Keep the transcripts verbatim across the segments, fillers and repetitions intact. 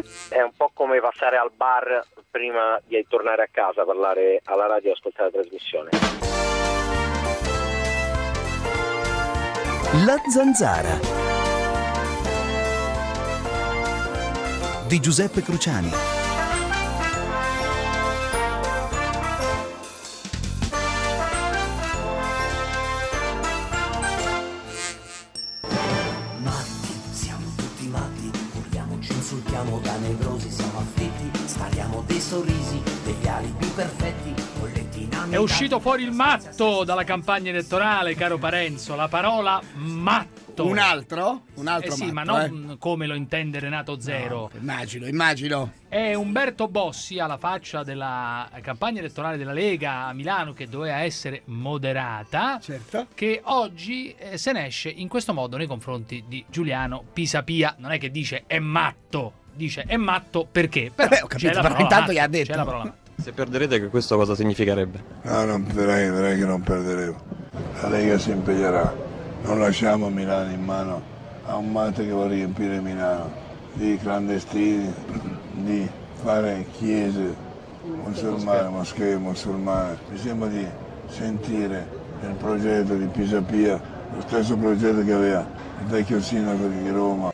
È un po' come passare al bar prima di tornare a casa, parlare alla radio e ascoltare la trasmissione. La Zanzara di Giuseppe Cruciani. Insultiamo da nevrosi, siamo afflitti, spariamo dei sorrisi, degli alibi perfetti, bolletti È uscito fuori il matto dalla campagna elettorale, caro Parenzo, la parola matto. Un altro? Un altro eh sì, matto, ma non eh? come lo intende Renato Zero. No, immagino, immagino. È Umberto Bossi alla faccia della campagna elettorale della Lega a Milano, che doveva essere moderata, certo, che oggi eh, se ne esce in questo modo nei confronti di Giuliano Pisapia. Non è che dice è matto, dice è matto perché? Però Vabbè, ho capito, c'è la però parola intanto matto, gli ha detto. c'è la parola matto. Se perderete, che questo cosa significherebbe? No, non vedrei, vedrei che non perderemo. La Lega si impegnerà. Non lasciamo Milano in mano a un matto che vuole riempire Milano di clandestini, di fare chiese musulmane, moschee musulmane. Mi sembra di sentire nel progetto di Pisapia lo stesso progetto che aveva il vecchio sindaco di Roma.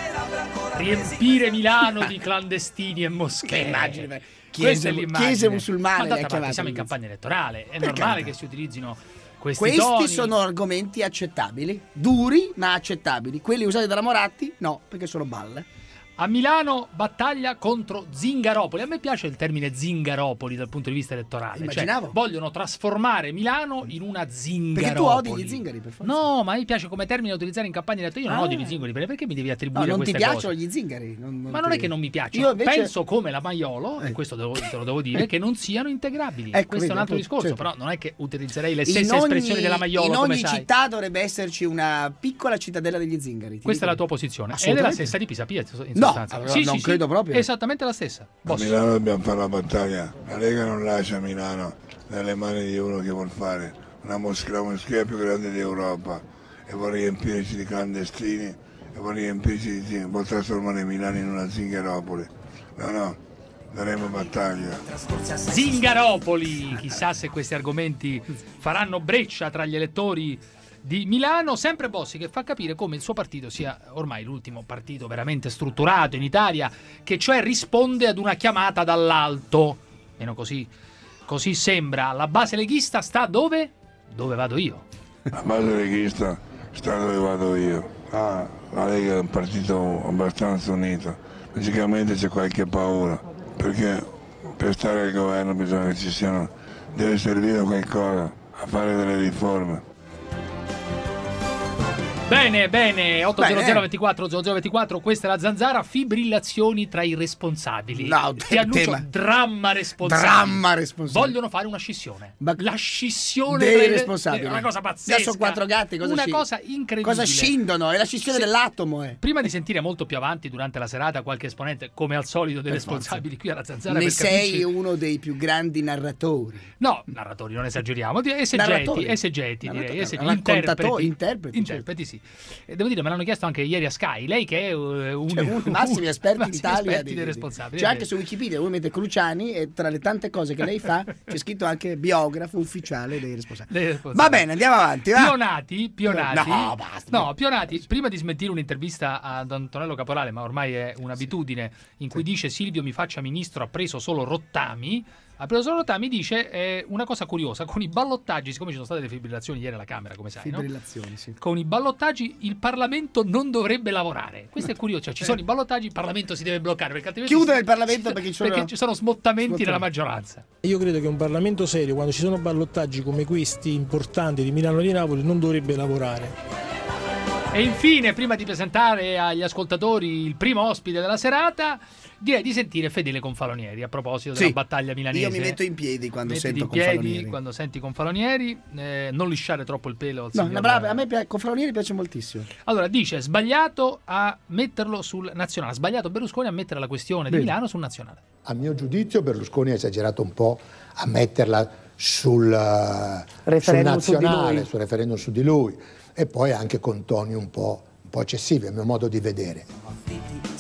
Riempire Milano di clandestini e moschee. Immagine, Questa chiese, è l'immagine. chiese musulmane. Ma d'altra le ha parte chiamate siamo in così. campagna elettorale, è Per normale carità. che si utilizzino questi, Questi toni. sono argomenti accettabili, duri ma accettabili. Quelli usati dalla Moratti no, perché sono balle. A Milano battaglia contro Zingaropoli. A me piace il termine Zingaropoli dal punto di vista elettorale. Immaginavo. Cioè, vogliono trasformare Milano in una Zingaropoli. Perché tu odi gli zingari, per forza. No, ma mi piace come termine da utilizzare in campagna elettorale. Io non Ah. odio gli zingari, perché mi devi No, attribuire non ti queste piacciono cose? gli zingari. Non, non Ma non ti- è che non mi piacciono. Io invece... Penso come la Maiolo, Eh. e questo devo- te lo devo dire, che non siano integrabili. Ecco, questo è un vedi, altro appunto, discorso, certo. però non è che utilizzerei le In stesse ogni- espressioni della Maiolo, in come ogni sai. città dovrebbe esserci una piccola cittadella degli zingari. ti Questa è dico. la tua posizione. Ed è la Assolutamente. stessa di Pisapia, in No, sostanza. allora non credo proprio. Esattamente la stessa. A Bossi. Milano dobbiamo fare la battaglia. La Lega non lascia Milano nelle mani di uno che vuol fare una moschea, la moschea più grande d'Europa e vuole riempirci di clandestini e vuole riempirci di vuole trasformare Milano in una zingaropoli. No, no, daremo battaglia. Zingaropoli, chissà se questi argomenti faranno breccia tra gli elettori di Milano. Sempre Bossi che fa capire come il suo partito sia ormai l'ultimo partito veramente strutturato in Italia, che cioè risponde ad una chiamata dall'alto, meno così, così sembra. La base leghista sta dove? Dove vado io. La base leghista sta dove vado io. Ah, la Lega è un partito abbastanza unito. Logicamente c'è qualche paura, perché per stare al governo bisogna che ci siano, deve servire qualcosa a fare delle riforme. Bene, bene, otto zero zero Bene. due quattro zero zero due quattro, questa è la Zanzara. Fibrillazioni tra i responsabili. No, Ti annuncio tema. dramma responsabile. Dramma responsabile. Vogliono fare una scissione. Ma- La scissione dei tra i- responsabili. È una cosa pazzesca. Già sono quattro gatti, cosa Una sci- cosa incredibile. Cosa scindono? È la scissione Sì. dell'atomo, eh. Prima di sentire molto più avanti durante la serata qualche esponente, come al solito, dei Per responsabili qui alla Zanzara, Ne per sei capirci- uno dei più grandi narratori. No, narratori, non esageriamo. Di- Esegeti, Narratori. esegeti, direi. Narratori. Esegeti, Raccontatori, interpreti. interpreti, Interpreti, sì. E devo dire, me l'hanno chiesto anche ieri a Sky. Lei che è uh, un, Cioè, uno dei massimi esperti massimi d'Italia. esperti di- dei di- responsabili. C'è è anche vero. su Wikipedia, uno mette Cruciani e tra le tante cose che lei fa c'è scritto anche biografo ufficiale dei responsabili. Dei responsabili. Va bene, andiamo avanti, va. Pionati, Pionati, No, basta. no, Pionati, prima di smentire un'intervista ad Antonello Caporale, ma ormai è un'abitudine, in cui dice Silvio mi faccia ministro, ha preso solo Rottami, ha preso solo Rottami, dice eh, una cosa curiosa, con i ballottaggi, siccome ci sono state le fibrillazioni ieri alla Camera, come sai, no? Fibrillazioni, sì. Con i ballottaggi il Parlamento non dovrebbe lavorare. Questo è curioso, cioè ci sono i ballottaggi, il Parlamento si deve bloccare, perché altrimenti Chiudere si- il Parlamento perché ci sono- perché ci sono smottamenti smottamenti. nella maggioranza. Io credo che un Parlamento serio, quando ci sono ballottaggi come questi importanti di Milano e di Napoli, non dovrebbe lavorare. E infine, prima di presentare agli ascoltatori il primo ospite della serata, direi di sentire Fedele Confalonieri a proposito della Sì. battaglia milanese. Io mi metto in piedi quando Mettiti sento in piedi Confalonieri. quando senti Confalonieri, eh, non lisciare troppo il pelo al No, signor- no, brava, a me pi- Confalonieri piace moltissimo. Allora dice sbagliato a metterlo sul nazionale, ha sbagliato Berlusconi a mettere la questione Bene. di Milano sul nazionale. A mio giudizio Berlusconi ha esagerato un po' a metterla sul, eh, sul Referendum su di nazionale, lui. sul referendum su di lui, e poi anche con toni un po', un po' eccessivi, a mio modo di vedere.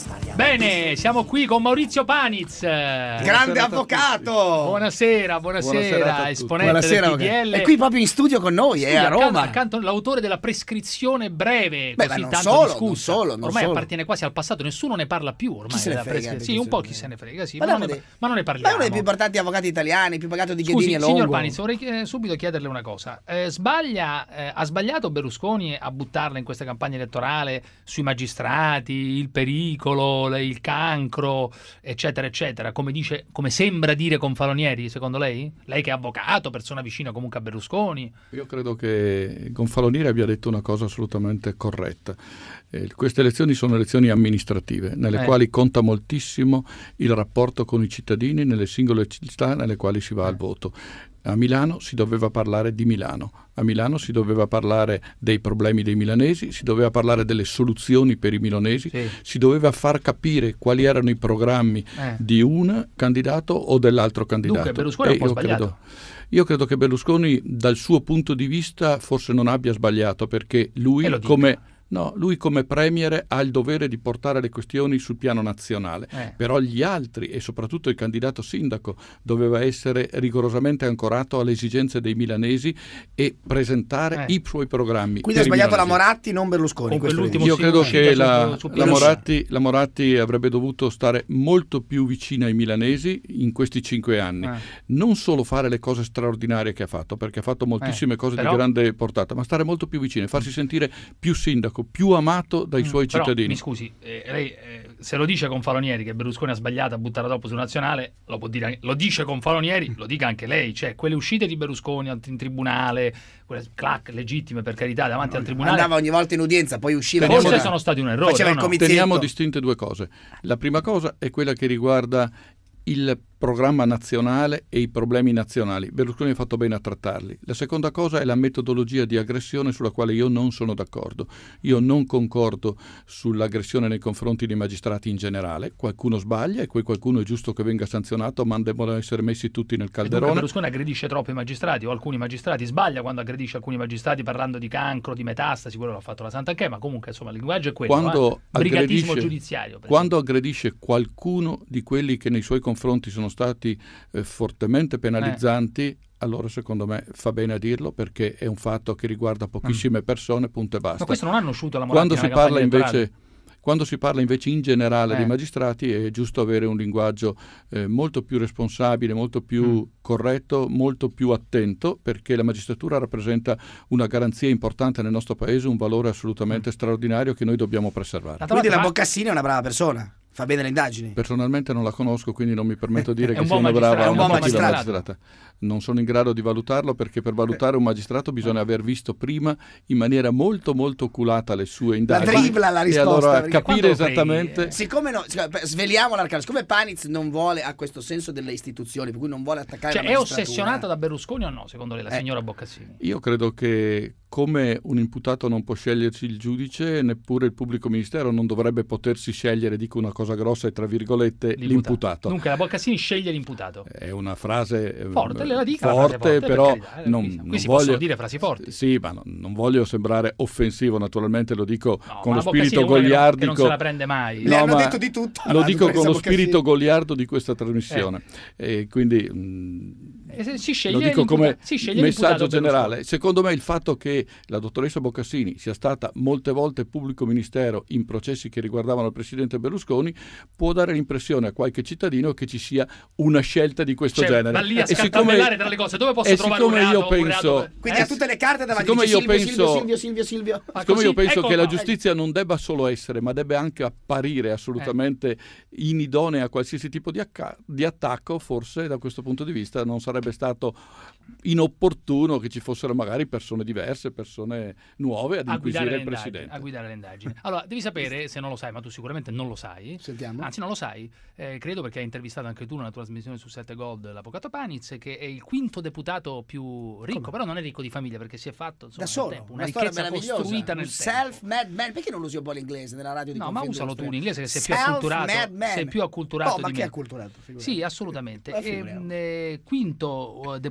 Bene, siamo qui con Maurizio Paniz, grande avvocato. Buonasera, buonasera, buonasera esponente buonasera, del P D L. È qui proprio in studio con noi, Studio, è a accanto, Roma. Accanto l'autore della prescrizione breve, Beh, così non tanto solo, discussa. non solo, non ormai solo. appartiene quasi al passato, nessuno ne parla più ormai. Chi se ne della frega, prescri- chi Sì, se un ne po' frega. chi se ne frega, sì, Ma ma, no, non ne, dei- ma non ne Ma parliamo. uno dei più importanti avvocati italiani, più pagato di Scusi, Ghedini e Longo. signor Paniz, vorrei eh, subito chiederle una cosa. Eh, sbaglia, eh, ha sbagliato Berlusconi a buttarla in questa campagna elettorale sui magistrati, il pericolo, le- il cancro, eccetera, eccetera, come dice, come sembra dire Confalonieri, secondo lei? Lei che è avvocato, persona vicina comunque a Berlusconi. Io credo che Confalonieri abbia detto una cosa assolutamente corretta. Eh, queste elezioni sono elezioni amministrative, nelle Eh. quali conta moltissimo il rapporto con i cittadini nelle singole città nelle quali si va Eh. al voto. A Milano si doveva parlare di Milano, a Milano si doveva parlare dei problemi dei milanesi, si doveva parlare delle soluzioni per i milanesi, Sì. si doveva far capire quali erano i programmi Eh. di un candidato o dell'altro candidato. Dunque, Berlusconi ha E un po' io sbagliato. credo- Io credo che Berlusconi dal suo punto di vista forse non abbia sbagliato, perché lui E lo dica. come, no, lui come premier ha il dovere di portare le questioni sul piano nazionale, Eh. però gli altri e soprattutto il candidato sindaco doveva essere rigorosamente ancorato alle esigenze dei milanesi e presentare Eh. i suoi programmi. Quindi ha per i sbagliato la milanesi. Moratti, non Berlusconi. Con questo quell'ultimo vedi. Io credo sì, che sì, la, su- su la, Pinochet. Moratti, la Moratti avrebbe dovuto stare molto più vicina ai milanesi in questi cinque anni. Eh. Non solo fare le cose straordinarie che ha fatto, perché ha fatto moltissime Eh, cose però- di grande portata, ma stare molto più vicino e farsi sentire più sindaco, più amato dai suoi Però, cittadini. mi scusi, eh, lei eh, se lo dice Confalonieri che Berlusconi ha sbagliato a buttare troppo sul nazionale, lo può dire, lo dice Confalonieri, lo dica anche lei, cioè quelle uscite di Berlusconi in tribunale, quelle clac legittime per carità davanti al tribunale, Andava ogni volta in udienza, poi usciva. forse faceva- sono stati un errore. Faceva o il no? comizietto. Teniamo distinte due cose. La prima cosa è quella che riguarda il programma nazionale e i problemi nazionali. Berlusconi ha fatto bene a trattarli. La seconda cosa è la metodologia di aggressione sulla quale io non sono d'accordo. Io non concordo sull'aggressione nei confronti dei magistrati in generale. Qualcuno sbaglia e quel qualcuno è giusto che venga sanzionato, ma devono essere messi tutti nel E dunque calderone. Berlusconi aggredisce troppo i magistrati o alcuni magistrati, sbaglia quando aggredisce alcuni magistrati parlando di cancro, di metastasi, quello l'ha fatto la Sant'Anché, ma comunque insomma il linguaggio è quello, Quando eh? Brigatismo aggredisce- giudiziario. per Quando aggredisce qualcuno di quelli che nei suoi confronti sono stati eh, fortemente penalizzanti, allora secondo me fa bene a dirlo, perché è un fatto che riguarda pochissime persone, punto e basta. Ma questo non hanno uscito la Moratti Quando si nella campagna parla elettorale? invece Quando si parla invece in generale Eh. dei magistrati è giusto avere un linguaggio eh, molto più responsabile, molto più Mm. corretto, molto più attento, perché la magistratura rappresenta una garanzia importante nel nostro paese, un valore assolutamente straordinario che noi dobbiamo preservare. Quindi la Boccassini è una brava persona, fa bene le indagini. Personalmente non la conosco, quindi non mi permetto di dire È che un sia buon una brava magistrato, o è un una buon cattiva magistrato. magistrata. Non sono in grado di valutarlo, perché per valutare un magistrato bisogna aver visto prima in maniera molto molto oculata le sue La indagini dribbla la e risposta. allora perché capire quando esattamente fai- Siccome no, siccome- sveliamo l'arcano, siccome Paniz non vuole, ha questo senso delle istituzioni, per cui non vuole attaccare Cioè la è magistratura. ossessionata da Berlusconi o no, secondo lei, la Eh. signora Boccassini? Io credo che come un imputato non può scegliersi il giudice, neppure il pubblico ministero non dovrebbe potersi scegliere, dico una cosa grossa e tra virgolette, l'imputato. Dunque la Boccassini sceglie l'imputato. È una frase eh, Forte, le la dica la forte, frase forte, per però carità, eh, non, qui non si voglio possono dire frasi forti. Sì, ma non, non voglio sembrare offensivo, naturalmente lo dico No, con ma lo la Boccassini spirito è una che non- goliardico. che non se la prende mai. Le hanno ma detto di tutto Lo alla dico con dottoressa lo spirito Boccassini. goliardo di questa trasmissione. E quindi mh, E se si sceglie lo dico l'imputa- come si sceglie messaggio l'imputato generale. Berlusconi. Secondo me il fatto che la dottoressa Boccassini sia stata molte volte pubblico ministero in processi che riguardavano il presidente Berlusconi può dare l'impressione a qualche cittadino che ci sia una scelta di questo Cioè, genere. va lì a E scartabellare tra le cose. Dove posso e trovare un siccome reato? io un penso reato- Quindi Eh, ha tutte le carte davanti. siccome dice io Silvio, penso- Silvio, Silvio, Silvio, Silvio. Ah, Siccome così? io penso Ecco, che la no. giustizia non debba solo essere, ma debba anche apparire assolutamente inidonea a qualsiasi tipo di, acca- di attacco, forse da questo punto di vista non sarebbe stato inopportuno che ci fossero magari persone diverse, persone nuove ad a guidare, inquisire le il indagini, presidente. a guidare le indagini. Allora, devi sapere, se non lo sai, ma tu sicuramente non lo sai, Sentiamo. anzi non lo sai, eh, credo perché hai intervistato anche tu nella tua trasmissione su sette Gold l'avvocato Paniz, che è il quinto deputato più ricco, Come? però non è ricco di famiglia, perché si è fatto insomma, Da solo, nel tempo, una, una storia ricchezza meravigliosa. costruita Un nel tempo. self-made man. Perché non usi un po' l'inglese nella radio di No, ma Confindustria? usalo tu in inglese, che sei più Self-made acculturato, man. sei più acculturato Oh, ma di chi è me. acculturato? Figurati. Sì, assolutamente. Ma E, figuriamo. eh, quinto eh, deputato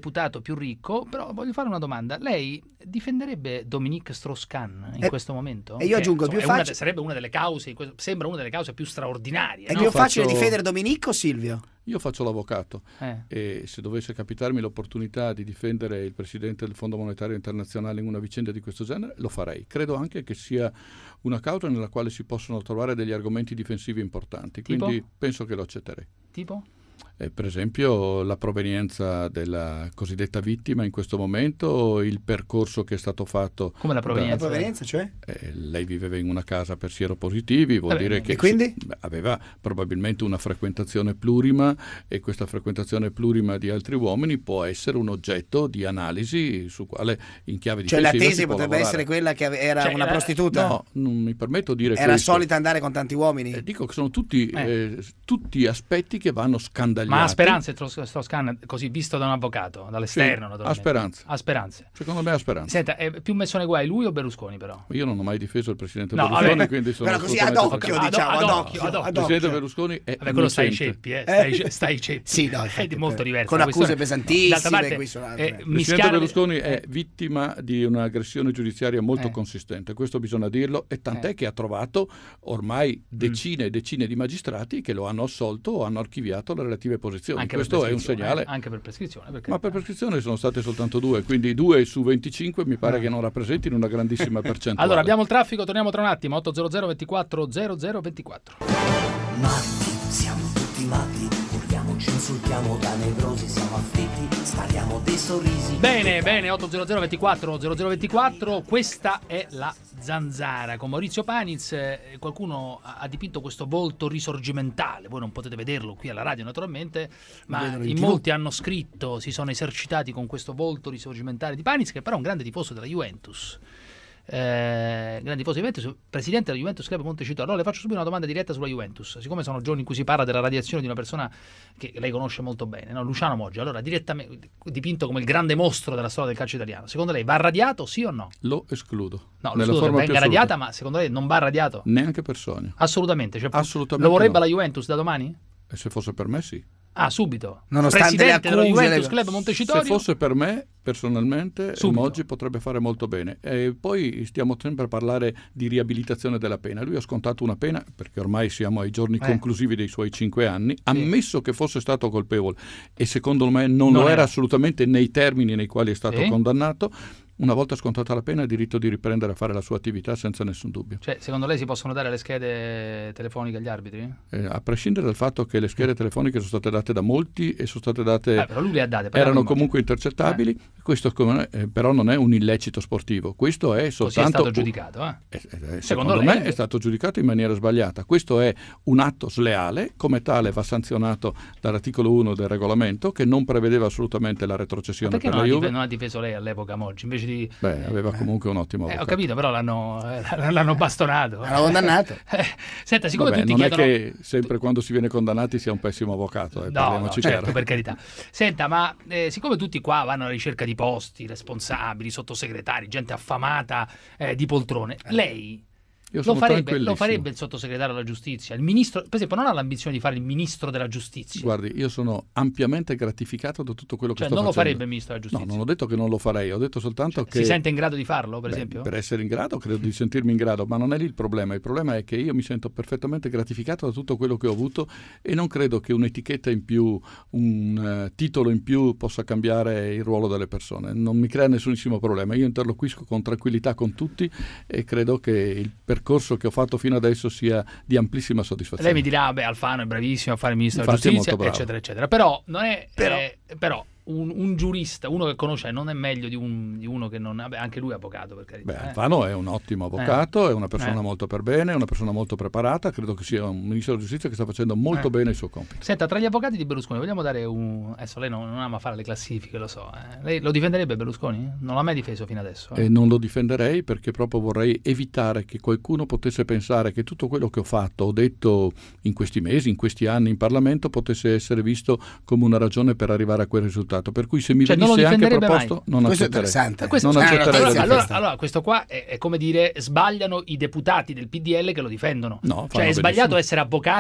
più ricco, però voglio fare una domanda. Lei difenderebbe Dominique Strauss-Kahn in Eh, questo momento? e io Che, aggiungo, insomma, più è una facile- de- sarebbe una delle cause, sembra una delle cause più straordinarie. È no? più facile faccio- difendere Dominique o Silvio? Io faccio l'avvocato Eh. e se dovesse capitarmi l'opportunità di difendere il presidente del Fondo Monetario Internazionale in una vicenda di questo genere, lo farei. Credo anche che sia una causa nella quale si possono trovare degli argomenti difensivi importanti, Tipo? quindi penso che lo accetterei. Tipo? Eh, per esempio la provenienza della cosiddetta vittima in questo momento, il percorso che è stato fatto. Come la provenienza? La provenienza, cioè? Eh, lei viveva in una casa per sieropositivi, vuol Vabbè, dire che e quindi? si- beh, aveva probabilmente una frequentazione plurima e questa frequentazione plurima di altri uomini può essere un oggetto di analisi su quale in chiave Cioè la difensiva tesi si può potrebbe lavorare. essere quella che ave- era Cioè, una la- prostituta? No, non mi permetto di dire Era questo. solita andare con tanti uomini? Eh, dico che sono tutti, Eh. eh, tutti aspetti che vanno scandagliati. Ma ha speranze Strauss-Kahn, così visto da un avvocato, dall'esterno? Sì, naturalmente. ha speranze. Ha speranze. Secondo me ha speranza. Senta, è più messo nei guai lui o Berlusconi però? Io non ho mai difeso il presidente No, Berlusconi, vabbè. quindi sono Però così ad assolutamente occhio, favorevole. diciamo, ad ad occhio, occhio. ad occhio. ad Il presidente occhio. Berlusconi è Vabbè, quello stai ai innocente. ceppi, eh. stai, Eh? stai ceppi. Sì, no, infatti, è molto per- diversa. con la accuse questione. pesantissime, D'altra parte, qui sono altre. eh, Il presidente mischiare- Berlusconi eh, è vittima di un'aggressione giudiziaria molto Eh. consistente, questo bisogna dirlo, e tant'è Eh. che ha trovato ormai decine e decine di magistrati che lo hanno assolto o hanno archiviato le relative posizioni. anche per Questo è un prescrizione, segnale. eh, anche per prescrizione. perché- Ma per prescrizione sono state soltanto due, quindi due su venticinque mi pare che non rappresentino una grandissima percentuale. Allora, abbiamo il traffico, torniamo tra un attimo. ottocento ventiquattro zero zero ventiquattro. Matti, siamo tutti matti, urliamoci, insultiamo da nevrosi, siamo afflitti, spariamo dei sorrisi. Bene, bene, ottocento ventiquattro zero zero ventiquattro, questa è la Zanzara con Maurizio Paniz. Eh, qualcuno ha ha dipinto questo volto risorgimentale, voi non potete vederlo qui alla radio naturalmente, ma vedono in in tivù. molti hanno scritto, si sono esercitati con questo volto risorgimentale di Paniz, che però è un grande tifoso della Juventus. Eh, grande tifoso di Juventus, presidente della Juventus Club Montecitorio. Allora le faccio subito una domanda diretta sulla Juventus, siccome sono giorni in cui si parla della radiazione di una persona che lei conosce molto bene, no? Luciano Moggia. Allora, direttamente dipinto come il grande mostro della storia del calcio italiano, secondo lei va radiato sì o no? Lo escludo. No, lo nella scudo che forma venga più assoluta. radiata, ma secondo lei non va radiato? Neanche per sogno. Assolutamente, cioè, Assolutamente lo vorrebbe no. la Juventus da domani? E se fosse per me sì. Ah, subito. Nonostante Presidente le della accuse, Juventus le- Club Montecitorio? Se fosse per me, personalmente, Subito. Moggi potrebbe fare molto bene. E poi stiamo sempre a parlare di riabilitazione della pena. Lui ha scontato una pena, perché ormai siamo ai giorni Eh. conclusivi dei suoi cinque anni, ammesso che fosse stato colpevole, e secondo me non, Non lo era. era assolutamente nei termini nei quali è stato Sì. condannato. Una volta scontata la pena ha diritto di riprendere a fare la sua attività senza nessun dubbio. Cioè, secondo lei si possono dare le schede telefoniche agli arbitri? Eh, a prescindere dal fatto che le schede telefoniche sono state date da molti e sono state date... Eh, però lui le ha date. parliamo erano di Moggia. comunque intercettabili, questo come- eh, però non è un illecito sportivo, questo è Così è soltanto stato giudicato, eh? eh, eh, secondo, Secondo me lei? è stato giudicato in maniera sbagliata. Questo è un atto sleale, come tale va sanzionato dall'articolo uno del regolamento, che non prevedeva assolutamente la Ma retrocessione perché per non la ha, Juve. dife- non ha difeso lei all'epoca Moggi? Invece di... Beh, aveva comunque un ottimo Eh, ho avvocato. capito, però l'hanno, eh, l'hanno bastonato. L'hanno condannato. Eh, Senta, siccome Vabbè, tutti non chiedono... è che sempre quando si viene condannati sia un pessimo avvocato, eh, No, no, parliamoci certo, chiaro. per carità. Senta, ma eh, siccome tutti qua vanno alla ricerca di posti, responsabili, sottosegretari, gente affamata eh, di poltrone, lei Io lo sono farebbe, lo tranquillissimo. farebbe il sottosegretario alla giustizia? Il ministro, per esempio, non ha l'ambizione di fare il ministro della giustizia? Guardi, io sono ampiamente gratificato da tutto quello che Cioè, sto non lo facendo. farebbe il ministro della No, giustizia? non ho detto che non lo farei, ho detto soltanto che... Si sente in grado di farlo, per Beh, esempio? Per essere in grado, credo di sentirmi in grado, ma non è lì il problema. Il problema è che io mi sento perfettamente gratificato da tutto quello che ho avuto e non credo che un'etichetta in più, un uh, titolo in più possa cambiare il ruolo delle persone. Non mi crea nessunissimo problema. Io interloquisco con tranquillità con tutti e credo che il percorso che ho fatto fino adesso sia di amplissima soddisfazione. Lei mi dirà, beh, Alfano è bravissimo a fare il ministro Infatti è della giustizia, molto bravo. eccetera, eccetera. Però non è... Però- eh, però un, un giurista, uno che conosce, non è meglio di, un, di uno che non... Vabbè, anche lui è avvocato, per carità. Beh, eh. Alfano è un ottimo avvocato, è una persona Eh. molto per bene, è una persona molto preparata, credo che sia un ministro della giustizia che sta facendo molto Eh. bene il suo compito. Senta, tra gli avvocati di Berlusconi, vogliamo dare un... Adesso lei non, non ama fare le classifiche, lo so. eh. Lei lo difenderebbe Berlusconi? Non l'ha mai difeso fino adesso. eh. E non lo difenderei perché proprio vorrei evitare che qualcuno potesse pensare che tutto quello che ho fatto, ho detto in questi mesi, in questi anni in Parlamento, potesse essere visto come una ragione per arrivare a quel risultato. Per cui se mi Cioè, non lo venisse anche difenderebbe proposto, mai? non Questo è accetterei. interessante. Eh, questo- non ah, accetterei allora, la allora, richiesta. allora, questo qua è, è come dire sbagliano i deputati del P D L che lo difendono. No, Cioè fanno è sbagliato benissimo. essere avvocati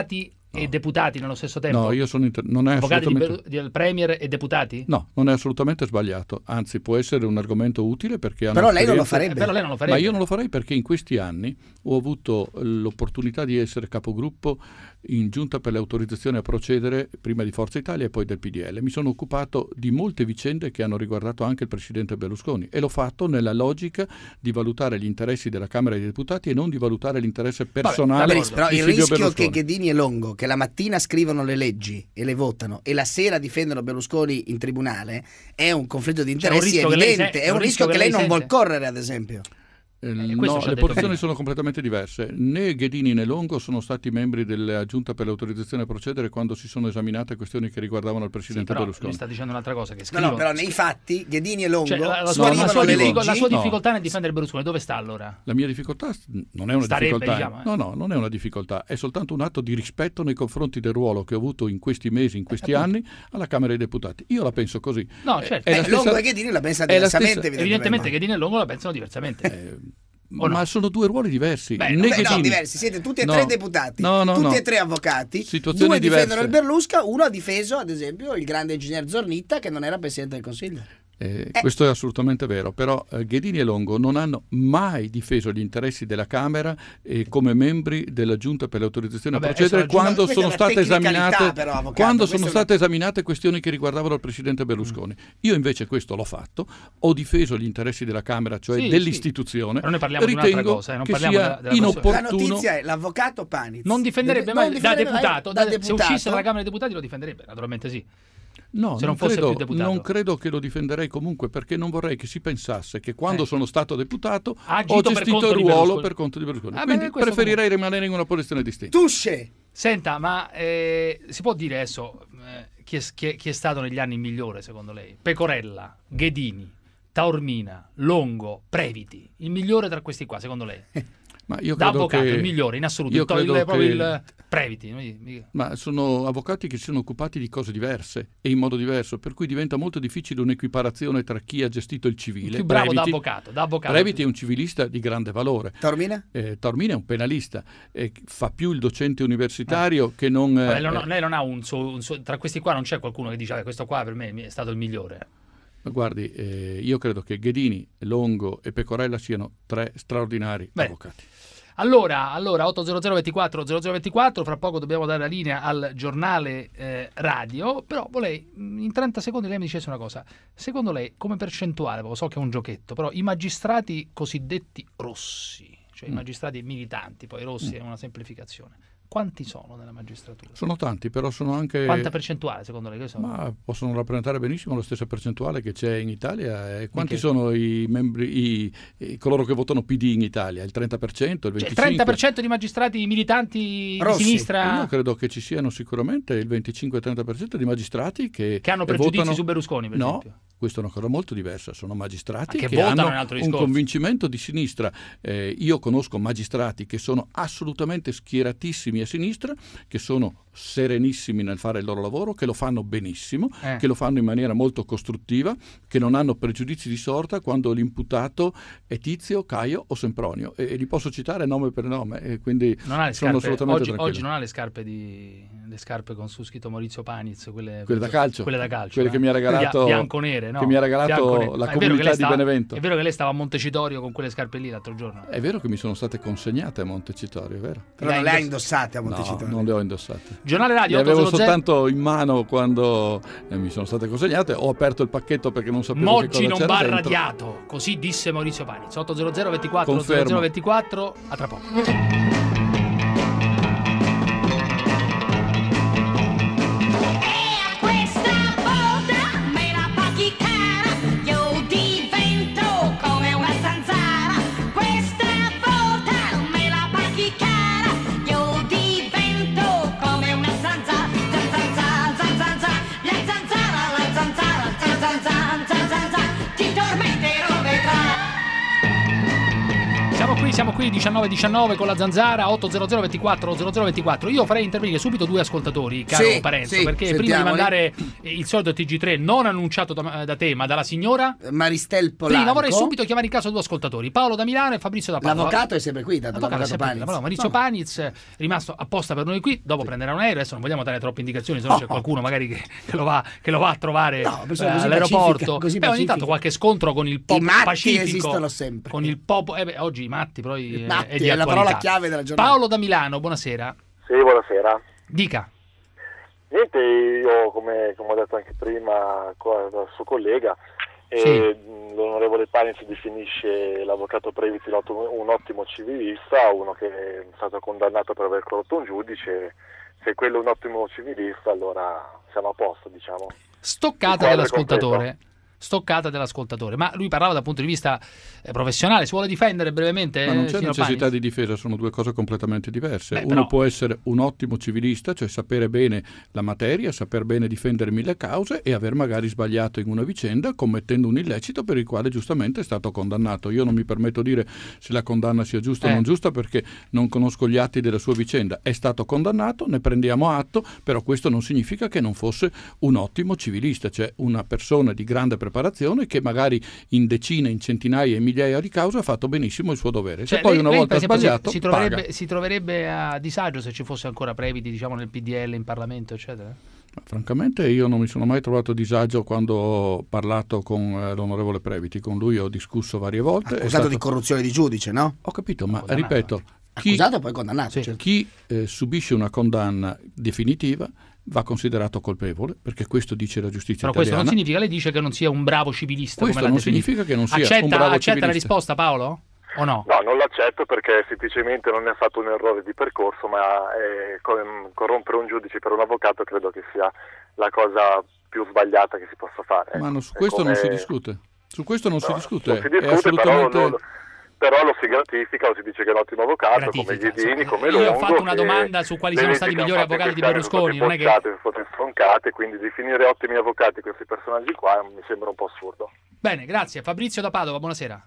e deputati nello stesso tempo? No, io sono inter... non è avvocati assolutamente... del Premier e deputati? No, non è assolutamente sbagliato, anzi può essere un argomento utile perché hanno però lei non lo esperienza- farebbe. Eh, però lei non lo farebbe. Ma io non lo farei perché in questi anni ho avuto l'opportunità di essere capogruppo in giunta per le autorizzazioni a procedere prima di Forza Italia e poi del P D L. Mi sono occupato di molte vicende che hanno riguardato anche il presidente Berlusconi e l'ho fatto nella logica di valutare gli interessi della Camera dei Deputati e non di valutare l'interesse personale Vabbè, però di il Silvio rischio Berlusconi. che Ghedini e Longo, che la mattina scrivono le leggi e le votano e la sera difendono Berlusconi in tribunale, è un conflitto di C'è un interessi rischio che lei evidente. se- È un rischio che lei non sente? vuol correre, ad esempio. Eh, questo no, ci ha le detto posizioni prima. sono completamente diverse. Né Ghedini né Longo sono stati membri della giunta per l'autorizzazione a procedere quando si sono esaminate questioni che riguardavano il Sì, presidente però Berlusconi. lui sta dicendo un'altra cosa che No, scrivono. no, però nei fatti Ghedini e Longo Cioè, la, la No, sua, ma la scrivono sua le diffico- leggi. la sua No. difficoltà nel difendere Berlusconi dove sta allora? La mia difficoltà non è una Starebbe, difficoltà, diciamo, eh. no, no, non è una difficoltà, è soltanto un atto di rispetto nei confronti del ruolo che ho avuto in questi mesi, in questi anni alla Camera dei Deputati. Io la penso così. No, certo. È la Eh, stessa- Longo e Ghedini la pensano è la diversamente, stessa- Evidentemente Ghedini e Longo la pensano diversamente. Eh, O ma no? sono due ruoli diversi. Beh, Né Beh, no, Ghedini- diversi, siete tutti e No. tre deputati, No, no, tutti no. e tre avvocati, Situazioni due difendono diverse. il Berlusca, uno ha difeso ad esempio il grande ingegner Zornitta che non era Presidente del Consiglio. Eh, Eh. Questo è assolutamente vero, però eh, Ghedini e Longo non hanno mai difeso gli interessi della Camera eh, come membri della Giunta per le autorizzazioni a Vabbè, procedere adesso la quando Giunta- sono questa è state una tecnicalità, esaminate però, avvocato, quando questa sono è una- state esaminate questioni che riguardavano il presidente Berlusconi. Io invece questo l'ho fatto, ho difeso gli interessi della Camera, cioè Sì, dell'istituzione. Però noi parliamo di un'altra Ritengo cosa, eh, non che parliamo sia della- della questione. La inopportuno. notizia è l'avvocato Paniz Non difenderebbe non mai da difenderebbe mai deputato, da da- se deputato. uscisse dalla Camera dei Deputati lo difenderebbe, naturalmente sì. No, se non, non fosse credo, più deputato. non credo che lo difenderei comunque, perché non vorrei che si pensasse che quando Eh. sono stato deputato Ha ho agito per gestito conto il di ruolo Berlusconi. per conto di Berlusconi. Ah, beh, Quindi questo preferirei rimanere in una posizione distinta. Tusce. Senta, ma eh, si può dire adesso eh, chi, è, chi, è, chi è stato negli anni il migliore secondo lei? Pecorella, Ghedini, Taormina, Longo, Previti. Il migliore tra questi qua secondo lei? Ma io Da credo avvocato, che... il migliore in assoluto. io Il, to- credo il, proprio che- il Previti. mi- mi- Ma sono avvocati che si sono occupati di cose diverse e in modo diverso, per cui diventa molto difficile un'equiparazione tra chi ha gestito il civile. Il più bravo da Previti- avvocato, da avvocato. Previti è un civilista di grande valore. Taormina? Eh, Taormina è un penalista, eh, fa più il docente universitario che non... Vabbè, eh, lei non- lei non ha un suo, un suo- tra questi qua non c'è qualcuno che dice "Ah, questo qua per me è stato il migliore". Ma guardi, eh, io credo che Ghedini, Longo e Pecorella siano tre straordinari Bene. avvocati. Allora, allora otto zero zero ventiquattro zero zero ventiquattro, fra poco dobbiamo dare la linea al giornale eh, radio, però volei mh, in trenta secondi lei mi dicesse una cosa. Secondo lei, come percentuale, lo so che è un giochetto, però i magistrati cosiddetti rossi, cioè Mm. i magistrati militanti, poi rossi è una semplificazione, quanti sono nella magistratura? Sono tanti, però sono anche... Quanta percentuale secondo lei? Che sono? Ma possono rappresentare benissimo la stessa percentuale che c'è in Italia. E quanti che? sono i membri, i, i- coloro che votano P D in Italia? Il trenta per cento, il Cioè, venticinque per cento? trenta per cento di magistrati militanti Rossi. di sinistra Io credo che ci siano sicuramente il venticinque-trenta per cento di magistrati che, che hanno eh, pregiudizi votano... su Berlusconi, per No, esempio. questa è una cosa molto diversa. Sono magistrati Ma che che, votano hanno è un altro un discorso. convincimento di sinistra. Eh, io conosco magistrati che sono assolutamente schieratissimi a sinistra, che sono serenissimi nel fare il loro lavoro, che lo fanno benissimo, Eh. che lo fanno in maniera molto costruttiva, che non hanno pregiudizi di sorta quando l'imputato è Tizio, Caio o Sempronio. E, e li posso citare nome per nome, e quindi Non ha le sono scarpe, assolutamente oggi, tranquillo. oggi non ha le scarpe di le scarpe con su scritto Maurizio Paniz, quelle, Quelle da calcio? quelle da calcio, Quelle eh. che mi ha regalato- Bia- bianconere, no? che mi ha regalato Bianconere. la Ma è vero che comunità lei di stava- Benevento. È vero che lei stava a Montecitorio con quelle scarpe lì l'altro giorno. È vero che mi sono state consegnate a Montecitorio, è vero? Però Le non ha le ha indoss- indossate a No, Montecitorio. non le ho indossate. Giornale Le radio avevo ottocento soltanto in mano quando eh, mi sono state consegnate. Ho aperto il pacchetto perché non sapevo che Moggi cosa non c'era va dentro. radiato, così disse Maurizio Paniz. otto zero zero ventiquattro Confermo. zero zero ventiquattro, a tra poco. Questa volta me la paghi cara, io divento come una zanzara. Questa volta me la paghi cara, io divento come una zanzara. Zanzara, zanzara, la zanzara, la zanzara, zanzara, zanzara, ti tormenterò, vedrai. Siamo qui siamo qui diciannove diciannove con la Zanzara, otto zero zero ventiquattro zero zero ventiquattro. Io farei intervenire subito due ascoltatori, caro sì, Parenzo, sì, perché sentiamoli. prima di mandare il solito T G tre non annunciato da, da te, ma dalla signora Maristel Polanco. Prima vorrei subito chiamare in caso due ascoltatori, Paolo da Milano e Fabrizio da Padova. L'avvocato è sempre qui, tanto L'avvocato l'avvocato è sempre qui, Paniz. Maurizio No. Paniz, rimasto apposta per noi qui, dopo prenderà un aereo, adesso non vogliamo dare troppe indicazioni, se no Oh. c'è qualcuno magari che, che, lo va, che lo va a trovare No, eh, persona così all'aeroporto. pacifica, così Beh, ogni pacifica. tanto qualche scontro con il pop I matti pacifico, esistono sempre. con il pop, eh beh, oggi i matti poi I eh, matti è di è la attualità. parola chiave della giornata. Paolo da Milano, buonasera. Sì, buonasera. Dica. Niente, io come, come ho detto anche prima qua dal suo collega, Sì. eh, l'onorevole Paniz definisce l'avvocato Previti un ottimo, un ottimo civilista, uno che è stato condannato per aver corrotto un giudice. Se quello è un ottimo civilista, allora siamo a posto, diciamo. Stoccata dell'ascoltatore. Stoccata dell'ascoltatore, ma lui parlava dal punto di vista eh, professionale. Si vuole difendere brevemente? Ma non eh, c'è signor necessità Paniz? di difesa, sono due cose completamente diverse. Beh, Uno però- può essere un ottimo civilista, cioè sapere bene la materia, saper bene difendere mille cause e aver magari sbagliato in una vicenda commettendo un illecito per il quale giustamente è stato condannato. Io non mi permetto di dire se la condanna sia giusta Eh. o non giusta perché non conosco gli atti della sua vicenda. È stato condannato, ne prendiamo atto, però questo non significa che non fosse un ottimo civilista, cioè una persona di grande preparazione che magari in decine, in centinaia e migliaia di cause ha fatto benissimo il suo dovere. Se Cioè, poi lei- una lei, volta per esempio, sbagliato, si paga. troverebbe, si troverebbe a disagio se ci fosse ancora Previti, diciamo, nel P D L, in Parlamento, eccetera? Ma francamente io non mi sono mai trovato a disagio quando ho parlato con eh, l'onorevole Previti, con lui ho discusso varie volte. È Accusato stato- di corruzione di giudice, no? Ho capito, ma Condannato. ripeto, chi, Accusato e poi condannato. certo. chi eh, subisce una condanna definitiva va considerato colpevole, perché questo dice la giustizia Però questo italiana. non significa, lei dice che non sia un bravo civilista. Questo come l'ha non definito. significa che non sia accetta, un bravo accetta la civilista. risposta, Paolo? O no? No, non l'accetto perché semplicemente non è stato un errore di percorso, ma eh, com- corrompere un giudice per un avvocato credo che sia la cosa più sbagliata che si possa fare. Ma ecco. no, su È questo non come- si discute. Su questo non si No, discute. non si discute, è assolutamente... però, lo, però lo si gratifica, lo si dice che è un ottimo avvocato, come Gratifica, Ghidini, insomma. come Io ho Longo. fatto una che domanda su quali le siano leggi stati i che migliori hanno fatto avvocati di questi anni Berlusconi, non è che... sono state bocciate, sono state stroncate, quindi definire ottimi avvocati questi personaggi qua mi sembra un po' assurdo. Bene, grazie. Fabrizio da Padova, buonasera.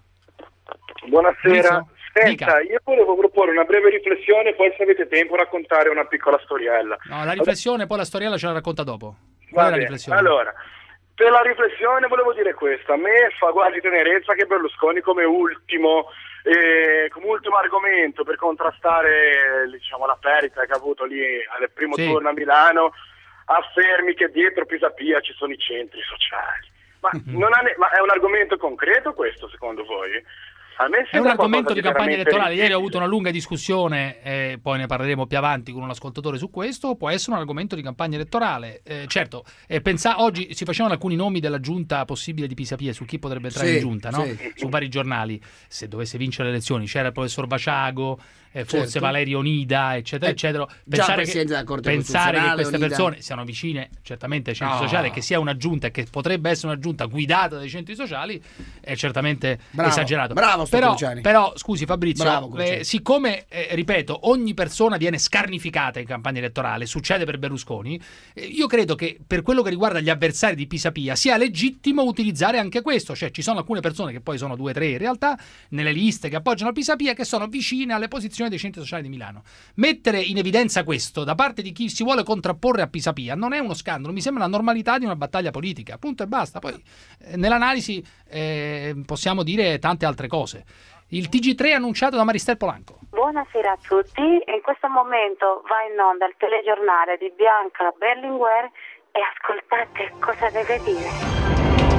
Buonasera. Fabrizio? Senta, Dica. io volevo proporre una breve riflessione, poi se avete tempo raccontare una piccola storiella. No, la riflessione, poi la storiella ce la racconta dopo. Va Qual è la bene. riflessione? Allora, per la riflessione volevo dire questo. A me fa quasi tenerezza che Berlusconi come ultimo, eh, come ultimo argomento per contrastare, diciamo, la perdita che ha avuto lì al primo Sì. turno a Milano, affermi che dietro Pisapia ci sono i centri sociali. Ma, non ha ne- ma è un argomento concreto questo, secondo voi? A me È un sembra argomento qualcosa di campagna veramente elettorale. Ieri ho ridicolo. avuto una lunga discussione, eh, poi ne parleremo più avanti con un ascoltatore su questo. Può essere un argomento di campagna elettorale. Eh, certo, eh, pensa, oggi si facevano alcuni nomi della giunta possibile di Pisapia su chi potrebbe entrare Sì, in giunta, no? sì. Su vari giornali. Se dovesse vincere le elezioni, c'era il professor Vaciago, eh, forse Certo. Valerio Onida, eccetera, Eh, eccetera. già Pensare, che, presidente della Corte pensare che Costituzionale, queste Onida. persone siano vicine certamente ai centri No. sociali, che sia una giunta e che potrebbe essere una giunta guidata dai centri sociali, è certamente Bravo, esagerato. bravo sto però, Cruciani. però scusi Fabrizio, Bravo, Cruciani. eh, siccome, eh, ripeto, ogni persona viene scarnificata in campagna elettorale, succede per Berlusconi, eh, io credo che per quello che riguarda gli avversari di Pisapia sia legittimo utilizzare anche questo, cioè ci sono alcune persone che poi sono due o tre in realtà, nelle liste che appoggiano Pisapia, che sono vicine alle posizioni dei centri sociali di Milano. Mettere in evidenza questo da parte di chi si vuole contrapporre a Pisapia non è uno scandalo, mi sembra la normalità di una battaglia politica, punto e basta. Poi eh, nell'analisi eh, possiamo dire tante altre cose. Il T G tre annunciato da Maristel Polanco. Buonasera a tutti, in questo momento va in onda il telegiornale di Bianca Berlinguer e ascoltate cosa deve dire.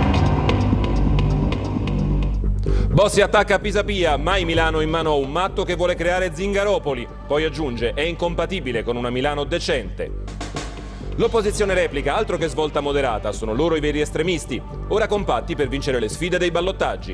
Bossi attacca Pisapia, mai Milano in mano a un matto che vuole creare Zingaropoli. Poi aggiunge, è incompatibile con una Milano decente. L'opposizione replica, altro che svolta moderata, sono loro i veri estremisti, ora compatti per vincere le sfide dei ballottaggi.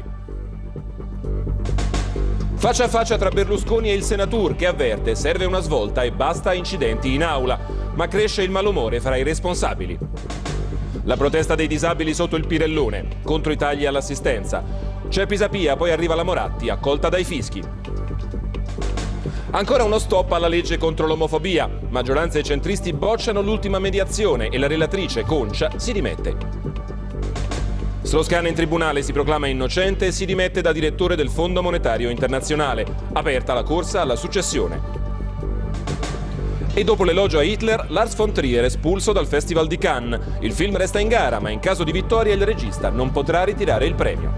Faccia a faccia tra Berlusconi e il Senatur, che avverte, serve una svolta e basta incidenti in aula, ma cresce il malumore fra i responsabili. La protesta dei disabili sotto il Pirellone, contro i tagli all'assistenza. C'è Pisapia, poi arriva la Moratti, accolta dai fischi. Ancora uno stop alla legge contro l'omofobia. Maggioranza e centristi bocciano l'ultima mediazione e la relatrice Concia si dimette. Strauss-Kahn in tribunale si proclama innocente e si dimette da direttore del Fondo Monetario Internazionale. Aperta la corsa alla successione. E dopo l'elogio a Hitler, Lars von Trier espulso dal Festival di Cannes. Il film resta in gara, ma in caso di vittoria il regista non potrà ritirare il premio.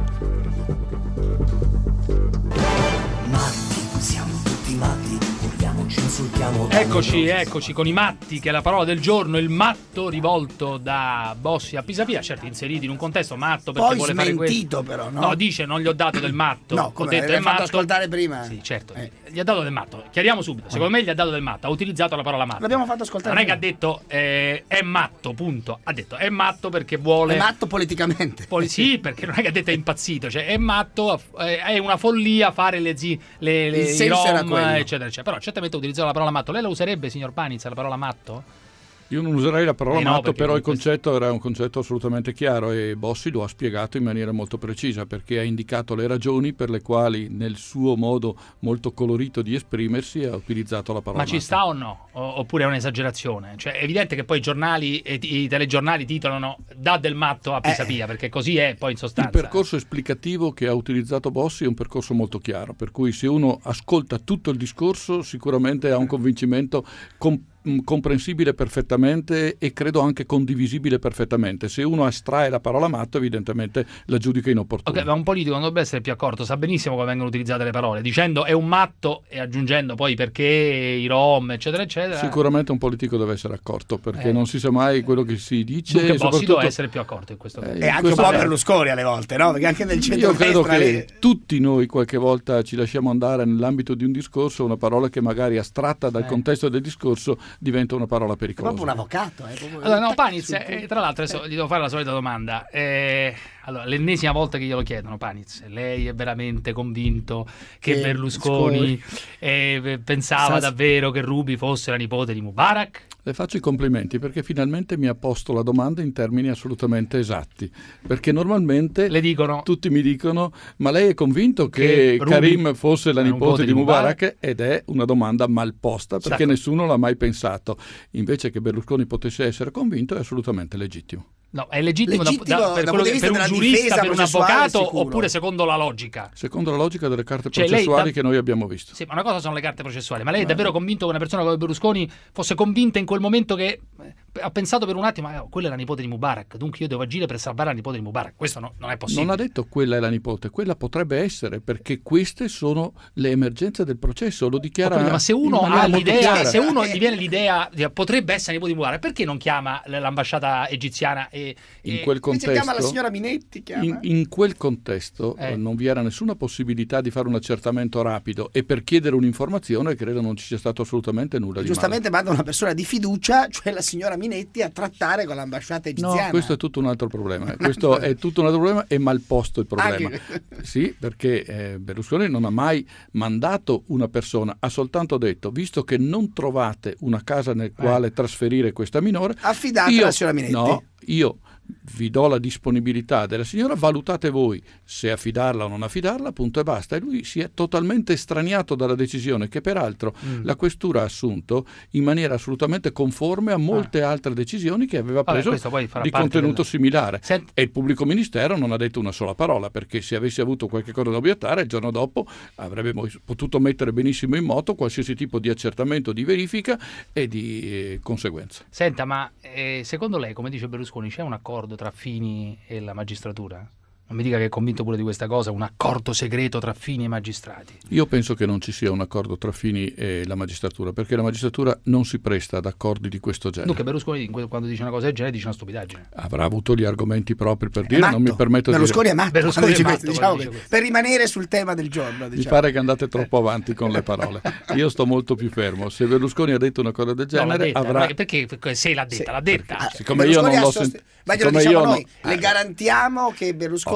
Matti, siamo tutti matti, urliamoci, insultiamo. Eccoci, eccoci con i matti, che è la parola del giorno, il matto rivolto da Bossi a Pisapia, certo inseriti in un contesto matto perché Poi vuole fare questo. smentito però, no? No, dice non gli ho dato del matto. No, ho come detto l'hai è fatto matto. ascoltare prima? Sì, certo. Eh. Gli ha dato del matto. Chiariamo subito. Secondo me gli ha dato del matto. Ha utilizzato la parola matto. L'abbiamo fatto ascoltare. Non è che prima. ha detto eh, è matto, punto. Ha detto è matto perché vuole. È matto politicamente. Poli- sì, perché non è che ha detto è impazzito. Cioè è matto, eh, è una follia fare le, zi- le, le Il i senso era rom, quello. eccetera, eccetera. Però certamente ha utilizzato la parola matto. Lei la userebbe, signor Panizza, la parola matto? Io non userei la parola Eh no, matto, perché però il con concetto era un concetto assolutamente chiaro e Bossi lo ha spiegato in maniera molto precisa, perché ha indicato le ragioni per le quali nel suo modo molto colorito di esprimersi ha utilizzato la parola Ma ci matto. sta o no? O- oppure è un'esagerazione? Cioè è evidente che poi i giornali e i telegiornali titolano dà del matto a Pisapia, perché così è poi in sostanza. Il percorso esplicativo che ha utilizzato Bossi è un percorso molto chiaro, per cui se uno ascolta tutto il discorso sicuramente ha un convincimento com- comprensibile perfettamente e credo anche condivisibile perfettamente. Se uno astrae la parola matto evidentemente la giudica inopportuna. Ok, ma un politico non dovrebbe essere più accorto, sa benissimo come vengono utilizzate le parole, dicendo è un matto e aggiungendo poi perché i rom, eccetera, eccetera. Sicuramente un politico deve essere accorto, perché Eh. non si sa mai quello che si dice. Dunque e Bossi soprattutto- deve essere più accorto in questo caso. E anche un po' Berlusconi alle volte, no? Perché anche nel Io centro-destra credo che lì- tutti noi qualche volta ci lasciamo andare nell'ambito di un discorso, una parola che magari astratta dal Eh. contesto del discorso diventa una parola È pericolosa. proprio un avvocato, eh? proprio- Allora, no, tac, Paniz, sul eh, punto. tra l'altro adesso gli devo fare la solita domanda. Eh, allora, l'ennesima volta che glielo chiedono, Paniz, lei è veramente convinto che, Che Berlusconi eh, pensava Sa- davvero che Ruby fosse la nipote di Mubarak? Le faccio i complimenti perché finalmente mi ha posto la domanda in termini assolutamente esatti, perché normalmente Le dicono tutti mi dicono ma lei è convinto che, Che Ruby Karim fosse la è la nipote di Mubarak? Mubarak? Ed è una domanda mal posta perché D'accordo. nessuno l'ha mai pensato. Invece che Berlusconi potesse essere convinto è assolutamente legittimo. No, è legittimo, da- Legittimo da- per, dal quello punto di che- vista per un della giurista, difesa per un processuale, avvocato, sicuro. oppure secondo la logica? Secondo la logica delle carte Cioè, lei processuali da- che noi abbiamo visto. Sì, ma una cosa sono le carte processuali, ma lei è davvero convinto che una persona come Berlusconi fosse convinta in quel momento che eh, ha pensato per un attimo, eh, quella è la nipote di Mubarak, dunque io devo agire per salvare la nipote di Mubarak? Questo no- non è possibile. Non ha detto quella è la nipote, quella potrebbe essere, perché queste sono le emergenze del processo, lo dichiara. Ho capito, ma se uno in maniera ha molto l'idea, chiara. se uno gli viene l'idea di- potrebbe essere nipote di Mubarak, perché non chiama l- l'ambasciata egiziana e, In e- quel Invece contesto, chiama la signora Minetti, chiama. in, in quel contesto Eh. eh, non vi era nessuna possibilità di fare un accertamento rapido e per chiedere un'informazione credo non ci sia stato assolutamente nulla di Giustamente manda una persona di fiducia, cioè la signora Minetti, a trattare con l'ambasciata male. egiziana. No, questo è tutto un altro problema. Questo è tutto un altro problema e mal posto il problema. Anche- Sì, perché eh, Berlusconi non ha mai mandato una persona, ha soltanto detto, visto che non trovate una casa nel quale trasferire questa minore, Affidate io, alla signora Minetti. No, io vi do la disponibilità della signora, valutate voi se affidarla o non affidarla, punto e basta. E lui si è totalmente estraniato dalla decisione che peraltro Mm. la questura ha assunto in maniera assolutamente conforme a molte altre decisioni che aveva Vabbè, preso questo poi farà di parte contenuto del- similare. Sent- E il pubblico ministero non ha detto una sola parola, perché se avesse avuto qualche cosa da obiettare il giorno dopo avrebbe mo- potuto mettere benissimo in moto qualsiasi tipo di accertamento, di verifica e di eh, conseguenza. Senta, ma eh, secondo lei, come dice Berlusconi, c'è un accordo tra Fini e la magistratura? Non mi dica che è convinto pure di questa cosa, un accordo segreto tra Fini e magistrati. Io penso che non ci sia un accordo tra Fini e la magistratura, perché la magistratura non si presta ad accordi di questo genere. Dunque Berlusconi in que- quando dice una cosa del genere dice una stupidaggine. Avrà avuto gli argomenti propri per È dire, non mi matto. permetto Berlusconi di è matto, Berlusconi quando dice è questo, matto, diciamo quando che- dice per rimanere sul tema del giorno. Mi Diciamo. pare che andate troppo avanti con le parole. Io sto molto più fermo. Se Berlusconi ha detto una cosa del No, l'ha genere, detta, avrà... non è che- perché perché se l'ha detta, Sì, l'ha detta. perché- siccome io non Berlusconi l'ho ha sost- sentito, Ma glielo siccome diciamo io noi, no- le garantiamo che Ho Berlusconi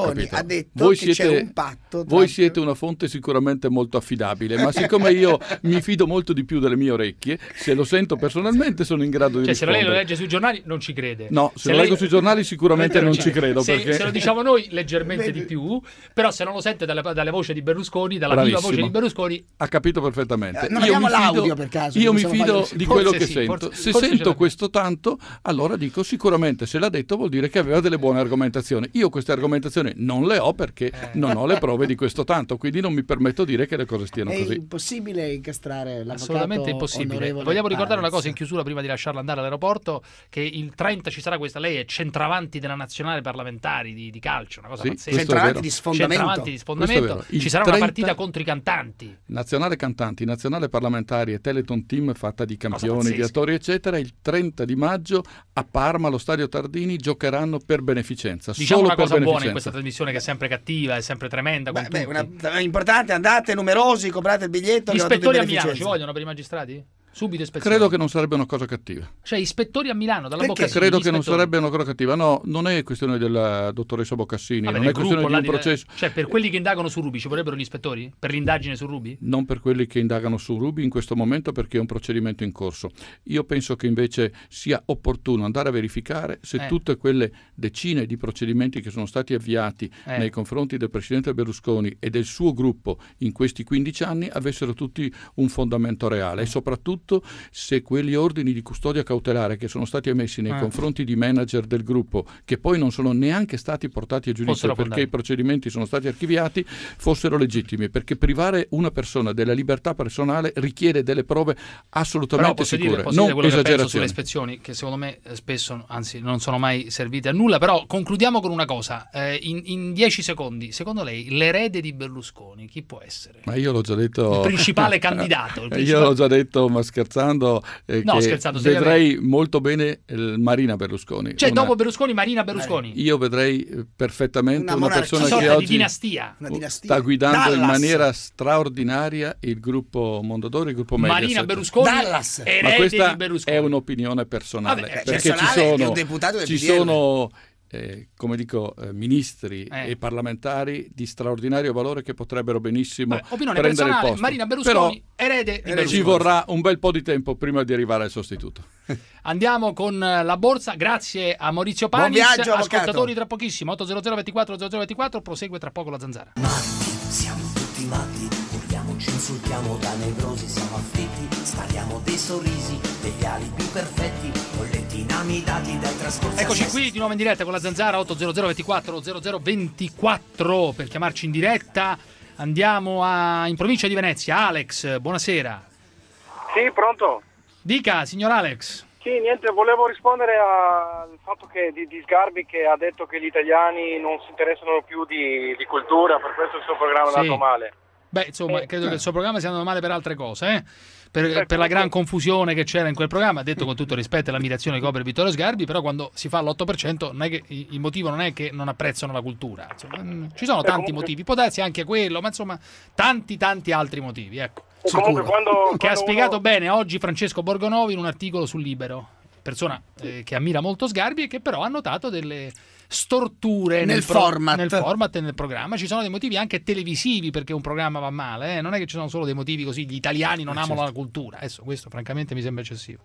Berlusconi ha detto voi che siete, c'è un patto tra... Voi siete una fonte sicuramente molto affidabile, ma siccome io mi fido molto di più delle mie orecchie, se lo sento personalmente sono in grado di Cioè, se rispondere. lei lo legge sui giornali non ci crede. No, se, se lo lei... leggo sui giornali sicuramente non ci credo. Se, perché... se lo diciamo noi leggermente di più, però se non lo sente dalle, dalle voci di Berlusconi, dalla viva voce di Berlusconi... Ha capito perfettamente. Eh, non io abbiamo mi fido, l'audio per caso. io mi possiamo fido fare- di Forse quello che sì, sento. forse- se forse ce sento l'abbiamo. questo tanto, allora dico sicuramente se l'ha detto vuol dire che aveva delle buone argomentazioni. Io queste argomentazioni non le ho perché Eh. non ho le prove di questo tanto, quindi non mi permetto di dire che le cose stiano È così. impossibile incastrare l'avvocato Assolutamente impossibile. onorevole Vogliamo ricordare una Parenz. cosa in chiusura prima di lasciarla andare all'aeroporto, che il trenta ci sarà questa, lei è centravanti della nazionale parlamentari di, di calcio, una cosa Sì, pazzesca. questo è Centravanti vero. di sfondamento. Centravanti di Questo è sfondamento. vero. Il Ci sarà trenta una partita contro i cantanti. Nazionale cantanti, nazionale parlamentari e Teleton Team fatta di campioni, di pazzesca. attori eccetera, il trenta di maggio a Parma allo Stadio Tardini giocheranno per beneficenza, Diciamo solo una per cosa buona beneficenza. in questa trasmissione, che è sempre cattiva, è sempre tremenda con Beh, beh, tutti. una- è importante, andate numerosi, comprate il biglietto. Gli che va tutto in ispettori a Milano beneficenza. ci vogliono per i magistrati? Subito ispezioni. Credo che non sarebbe una cosa cattiva. Cioè, ispettori a Milano, dalla Perché? Boccassini. Credo gli che non ispettori. sarebbe una cosa cattiva. No, non è questione della dottoressa Boccassini, Vabbè, non del è questione gruppo di un là di- processo. Cioè, per quelli che indagano su Ruby ci vorrebbero gli ispettori? Per l'indagine su Ruby? Non per quelli che indagano su Ruby in questo momento, perché è un procedimento in corso. Io penso che invece sia opportuno andare a verificare se Eh. tutte quelle decine di procedimenti che sono stati avviati Eh. nei confronti del presidente Berlusconi e del suo gruppo in questi quindici anni avessero tutti un fondamento reale, e soprattutto se quegli ordini di custodia cautelare che sono stati emessi nei Eh. confronti di manager del gruppo, che poi non sono neanche stati portati a giudizio Fossero perché fondati. i procedimenti sono stati archiviati, fossero legittimi, perché privare una persona della libertà personale richiede delle prove Però assolutamente posso sicure, dire, posso dire non quello che penso sulle esagerazioni. ispezioni, che secondo me eh, spesso, anzi non sono mai servite a nulla. Però concludiamo con una cosa, eh, in, in dieci secondi, secondo lei l'erede di Berlusconi chi può essere? Ma io l'ho già detto. Il principale candidato, il Io principale- l'ho già detto, ma scherzando, eh, No, che scherzando, vedrei molto bene eh, Marina Berlusconi. Cioè, Una- dopo Berlusconi, Marina Berlusconi. Io vedrei eh, perfettamente Una una, monarchia. persona Una che sorta di oggi dinastia. Una dinastia. sta guidando in Dallas. maniera straordinaria il gruppo Mondadori, il gruppo Mediaset. Marina Berlusconi, Dallas. Ma erede questa di Berlusconi. è un'opinione personale, Vabbè, perché personale ci di un sono, deputato del ci P D L. sono eh, come dico, eh, ministri Eh. e parlamentari di straordinario valore che potrebbero benissimo Vabbè, opinione prendere il personale, posto. Marina Berlusconi, Però erede di Berlusconi. ci vorrà un bel po' di tempo prima di arrivare al sostituto. Andiamo con eh, la borsa, grazie a Maurizio Buon Panis. viaggio, avvocato. Ascoltatori tra pochissimo, otto zero zero ventiquattro zero zero ventiquattro, prosegue tra poco la zanzara. Siamo tutti matti, urliamo, ci insultiamo da nevrosi, siamo afflitti, spariamo dei sorrisi, degli alibi perfetti, bolletti inamidati dai trascorsi. Eccoci qui di nuovo in diretta con la zanzara, otto zero zero ventiquattro zero zero ventiquattro per chiamarci in diretta. Andiamo a, in provincia di Venezia. Alex, buonasera. Sì, pronto? Dica, signor Alex. Sì, niente, volevo rispondere al fatto che di, di Sgarbi, che ha detto che gli italiani non si interessano più di, di cultura, per questo il suo programma è Sì. andato male. Beh, insomma, Eh, credo eh. che il suo programma sia andato male per altre cose, eh? per, per la gran confusione che c'era in quel programma. Ha detto con tutto rispetto e l'ammirazione che copre Vittorio Sgarbi, però quando si fa l'otto per cento non è che, il motivo non è che non apprezzano la cultura. Insomma, mm, ci sono Eh, tanti comunque- motivi, può darsi anche quello, ma insomma tanti tanti altri motivi, ecco. E comunque quando, Che quando ha spiegato uno- bene oggi Francesco Borgonovi in un articolo sul Libero, persona eh, che ammira molto Sgarbi e che però ha notato delle storture Nel pro- format. nel format e nel programma. Ci sono dei motivi anche televisivi perché un programma va male, eh? Non è che ci sono solo dei motivi così, gli italiani non Eh, amano certo. la cultura. Adesso questo francamente mi sembra eccessivo.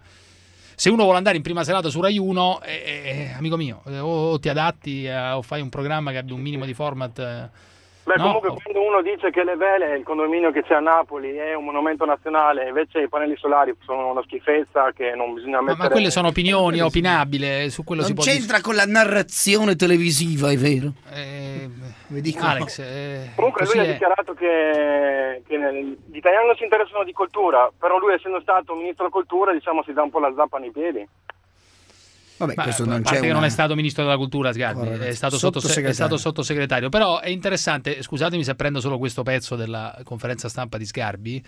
Se uno vuole andare in prima serata su Rai uno, eh, eh, amico mio, eh, o ti adatti a- o fai un programma che abbia un minimo di format. eh, Beh, no? comunque quando uno dice che le vele, il condominio che c'è a Napoli, è un monumento nazionale, invece i pannelli solari sono una schifezza che non bisogna Ma, mettere... ma quelle sono opinioni, è opinabile, su quello Non si può c'entra con la narrazione televisiva, è vero? Eh, Mi dicono. Alex, eh, Comunque così lui ha è. dichiarato che, che nel- gli italiani non si interessano di cultura, però lui essendo stato ministro della cultura, diciamo, si dà un po' la zappa nei piedi. Vabbè, Ma, questo a non parte c'è che una... non è stato ministro della cultura Sgarbi, Oh, ragazzi, è, stato sottose- sottosegretario. è stato sottosegretario. Però è interessante, scusatemi se prendo solo questo pezzo della conferenza stampa di Sgarbi.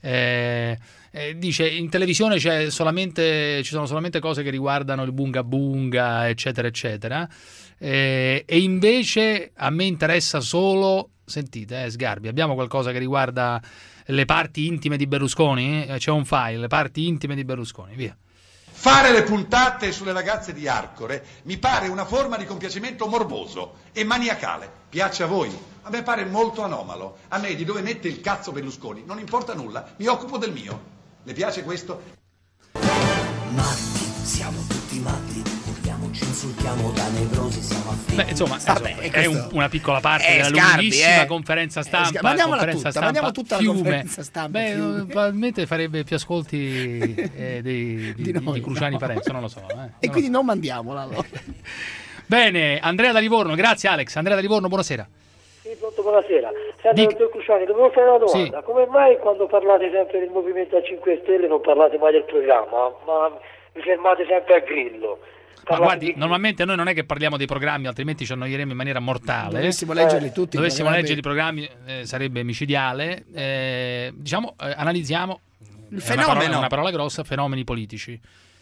eh, eh, dice in televisione c'è solamente, ci sono solamente cose che riguardano il bunga bunga eccetera eccetera, eh, e invece a me interessa solo, sentite eh, Sgarbi, abbiamo qualcosa che riguarda le parti intime di Berlusconi? Eh, c'è un file, le parti intime di Berlusconi, via. Fare le puntate sulle ragazze di Arcore mi pare una forma di compiacimento morboso e maniacale. Piace a voi? A me pare molto anomalo. A me di dove mette il cazzo Berlusconi non importa nulla, mi occupo del mio. Le piace questo? Matti, siamo tutti matti, urliamoci, insultiamo da nevrosi, siamo afflitti. Beh, insomma, Vabbè, insomma, è questo- un- una piccola parte Eh, della Sgarbi, lunghissima eh. conferenza Eh, stampa. Sgarbi, mandiamola conferenza tutta, stampa mandiamo tutta la fiume. conferenza stampa, Beh, fiume. probabilmente farebbe più ascolti eh, dei, di, Di di, noi, di Cruciani no. Parenzo, non lo so. eh. E quindi non mandiamola allora. Bene, Andrea da Livorno, grazie Alex. Andrea da Livorno, buonasera. Sì, pronto, buonasera. Senti, Dic- dottor Cruciani, dovevo fare una domanda. Sì. Come mai quando parlate sempre del Movimento a cinque Stelle non parlate mai del programma, ma vi fermate sempre a Grillo? Ma Parlate guardi, di- normalmente noi non è che parliamo dei programmi, altrimenti ci annoieremo in maniera mortale. Dovessimo leggerli tutti i Dovessimo programmi. leggere i programmi eh, sarebbe micidiale. Eh, diciamo, eh, analizziamo Il è fenomeno. Una parola, è una parola grossa, fenomeni politici.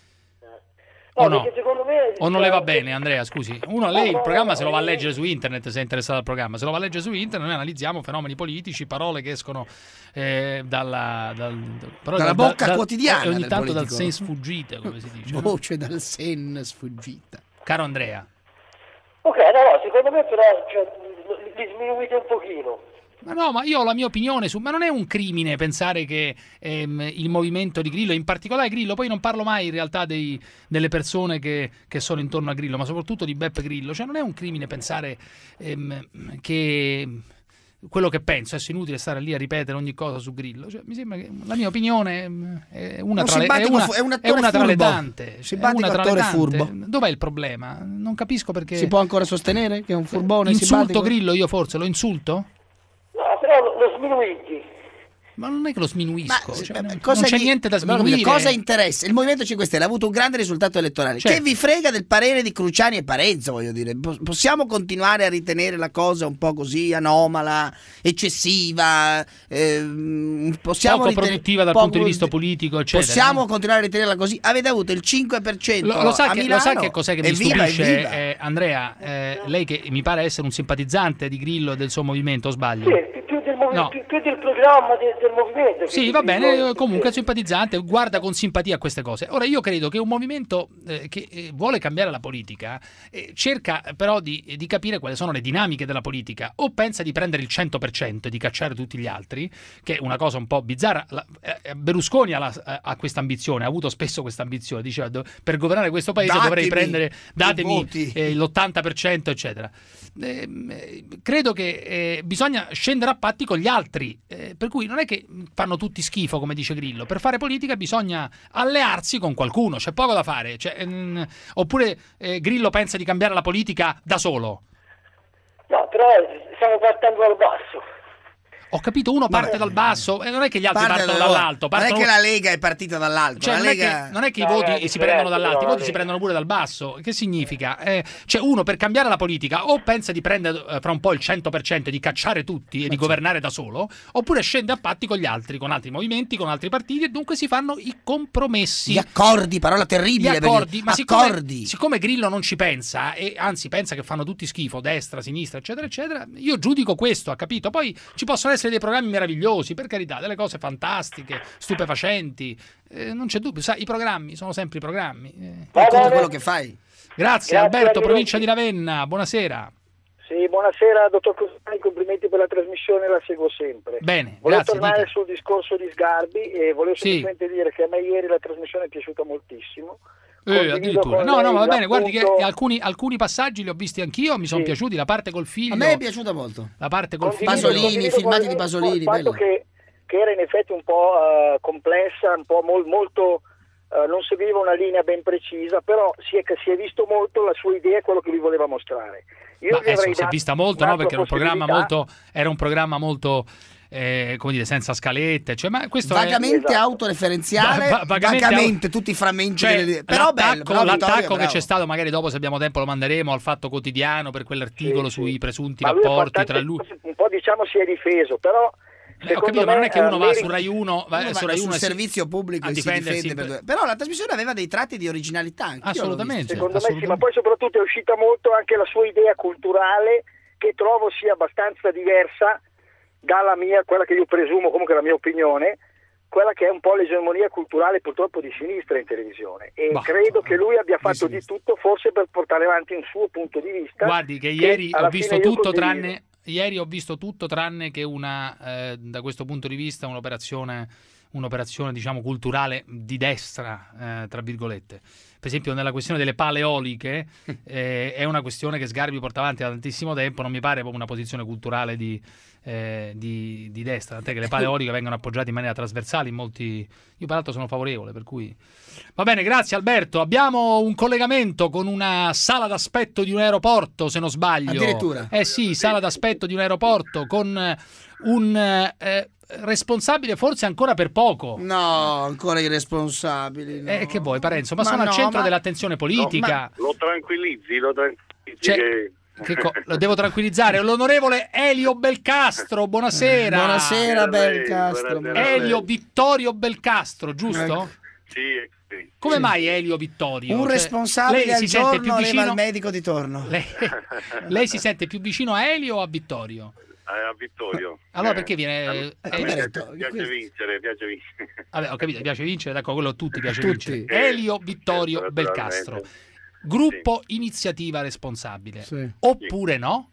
No, O no? perché secondo me... O non le va bene, Andrea, scusi. Uno, lei il programma se lo va a leggere su internet, se è interessato al programma. Se lo va a leggere su internet, noi analizziamo fenomeni politici, parole che escono eh, dalla, dal, però Dalla da- bocca da- quottidiana e ogni del tanto dal politico. sen sfuggite, come si dice. no? Voce dal sen sfuggita. Caro Andrea. Ok, no, no, secondo me però cioè, li sminuite un pochino. Ma no, ma io ho la mia opinione su... Ma non è un crimine pensare che ehm, il movimento di Grillo, in particolare Grillo, poi non parlo mai in realtà dei, delle persone che, che sono intorno a Grillo, ma soprattutto di Beppe Grillo, cioè non è un crimine pensare ehm, che... quello che penso, è inutile stare lì a ripetere ogni cosa su Grillo. Cioè, mi sembra che la mia opinione è una Un tra le, è simpatico una, fu- è un è attore una tra le furbo. tante. È Simpatico una tra le attore tante. furbo. Dov'è il problema? Non capisco perché. Si può ancora sostenere che è un furbone Insulto simpatico? Grillo io forse? Lo insulto? No, però lo, lo sminuiti. Ma non è che lo sminuisco. Ma, cioè, beh, non cosa c'è gli- niente da Allora, sminuire. cosa interessa? Il Movimento cinque Stelle ha avuto un grande risultato elettorale. Certo. Che vi frega del parere di Cruciani e Parenzo, voglio dire. Po- Possiamo continuare a ritenere la cosa un po' così anomala, eccessiva, ehm, possiamo Poco ritenere- produttiva dal poco punto di vista produttiva- politico, eccetera. Possiamo no? continuare a ritenerla così? Avete avuto il cinque per cento Lo, lo sa a che, Milano. lo sa che cos'è che mi Evviva, stupisce, evviva. eh, Andrea? Eh, lei che mi pare essere un simpatizzante di Grillo e del suo movimento, o sbaglio? Sì, più, più del, movi- No. più, più del programma de- del movimento. che Sì, di va Grillo. bene, comunque simpatizzante, guarda con simpatia a queste cose. Ora io credo che un movimento eh, che eh, vuole cambiare la politica eh, cerca però di, di capire quali sono le dinamiche della politica, o pensa di prendere il cento per cento e di cacciare tutti gli altri, che è una cosa un po' bizzarra. La, eh, Berlusconi ha, la- ha questa ambizione, ha avuto spesso questa ambizione, diceva do- per governare questo paese Datemi dovrei prendere, i datemi voti. eh, l'ottanta per cento eccetera. Eh, eh, credo che eh, bisogna scendere a patti con gli altri, eh, per cui non è che fanno tutti schifo come dice Grillo. Per fare politica bisogna allearsi con qualcuno, c'è poco da fare. Cioè, mm, oppure eh, Grillo pensa di cambiare la politica da solo. No, però stiamo partendo dal basso. Ho capito, uno parte dal basso e non è che gli altri Parte partono da- dall'alto. Non è partono- che la Lega è partita dall'alto. Cioè, la non, è Lega... che, non è che i No, voti è si differente, prendono dall'alto, i però, voti si sì. prendono pure dal basso. Che significa? Eh, cioè, uno per cambiare la politica o pensa di prendere eh, fra un po' il cento per cento e di cacciare tutti e di governare da solo, oppure scende a patti con gli altri, con altri movimenti, con altri partiti, e dunque si fanno i compromessi. Gli accordi, parola terribile. Gli perché- accordi, ma siccome, accordi. siccome Grillo non ci pensa, e anzi pensa che fanno tutti schifo, destra, sinistra, eccetera, eccetera, io giudico questo, ha capito? Poi ci possono essere dei programmi meravigliosi, per carità, delle cose fantastiche, stupefacenti, eh, non c'è dubbio, sai, i programmi sono sempre i programmi. eh. Poi conta quello che fai. Grazie, Grazie, Alberto, arrivederci. provincia di Ravenna, buonasera. Sì, buonasera dottor Cruciani, complimenti per la trasmissione, la seguo sempre. Bene, Volevo grazie. tornare dica. sul discorso di Sgarbi e volevo Sì. semplicemente dire che a me ieri la trasmissione è piaciuta moltissimo. Eh, Condivido addirittura. con No, no, lei va bene, guardi che l'appunto- alcuni, alcuni passaggi li ho visti anch'io, mi sono Sì. piaciuti, la parte col figlio. A me è piaciuta molto. La parte col figlio. Condivido- Pasolini, condivido filmati con di lei Pasolini, il fatto bello. che, che era in effetti un po' eh, complessa, un po' mol- molto eh, non seguiva una linea ben precisa, però si è, si è visto molto la sua idea e quello che lui voleva mostrare. Io Ma gli avrei adesso si è dato vista molto, no? un'altra Perché era un programma possibilità. molto, era un programma molto eh, come dire, senza scalette, cioè, ma questo è- Vagamente Esatto. autoreferenziale, Va- va- vagamente vagamente, au- tutti i frammenti Cioè, delle... Però bello, l'attacco, però Vittorio, l'attacco che bravo. c'è stato, magari dopo se abbiamo tempo lo manderemo al Fatto Quotidiano per quell'articolo Sì, sui sì. presunti Ma lui ha rapporti fatto tra tante lui. cose, un po' diciamo si è difeso, però Eh, ho secondo capito, ma non me, è che uno eh, va merita- su Rai uno, va Uno su va Rai sul uno e si- servizio pubblico a e si difendersi difende per per- due. Però la trasmissione aveva dei tratti di originalità anche. Assolutamente. secondo me sì, assolutamente. ma poi soprattutto è uscita molto anche la sua idea culturale, che trovo sia abbastanza diversa dalla mia, quella che io presumo comunque la mia opinione, quella che è un po' l'egemonia culturale purtroppo di sinistra in televisione, e Bah, credo che lui abbia fatto di di tutto forse per portare avanti un suo punto di vista. Guardi che ieri alla ho visto fine io tutto condivido. tranne ieri ho visto tutto tranne che una eh, da questo punto di vista un'operazione un'operazione diciamo culturale di destra, eh, tra virgolette. Per esempio nella questione delle pale eoliche eh, è una questione che Sgarbi porta avanti da tantissimo tempo, non mi pare proprio una posizione culturale di, eh, di, di destra, tant'è che le pale eoliche vengono appoggiate in maniera trasversale in molti... Io peraltro sono favorevole, per cui... Va bene, grazie Alberto. Abbiamo un collegamento con una sala d'aspetto di un aeroporto, se non sbaglio. Addirittura? Eh sì, sala d'aspetto di un aeroporto con un... Eh, responsabile forse ancora per poco. No, ancora i responsabili. No. Eh, che vuoi, Parenzo? Ma, Ma sono no, al centro ma- dell'attenzione politica. No, lo tranquillizzi, lo tranquillizzi. Cioè, che... che co- lo devo tranquillizzare. L'onorevole Elio Belcastro, buonasera. Buonasera, Buonasera a lei, Belcastro. buonasera a lei. Elio Vittorio Belcastro, giusto? Ecco. Sì, sì. Come mai Elio Vittorio? Un Cioè, responsabile lei al si sente più giorno leva vicino... il medico di torno. Lei... lei si sente più vicino a Elio o a Vittorio? Eh, a Vittorio. Allora Eh, perché viene... a me- eh, a me eh, piace, piace vincere, piace vincere. Vabbè, ho capito, piace vincere, d'accordo, quello a tutti piace Tutti. vincere. Elio Vittorio Certo, Belcastro. naturalmente. Gruppo Iniziativa Responsabile. Sì. Oppure no?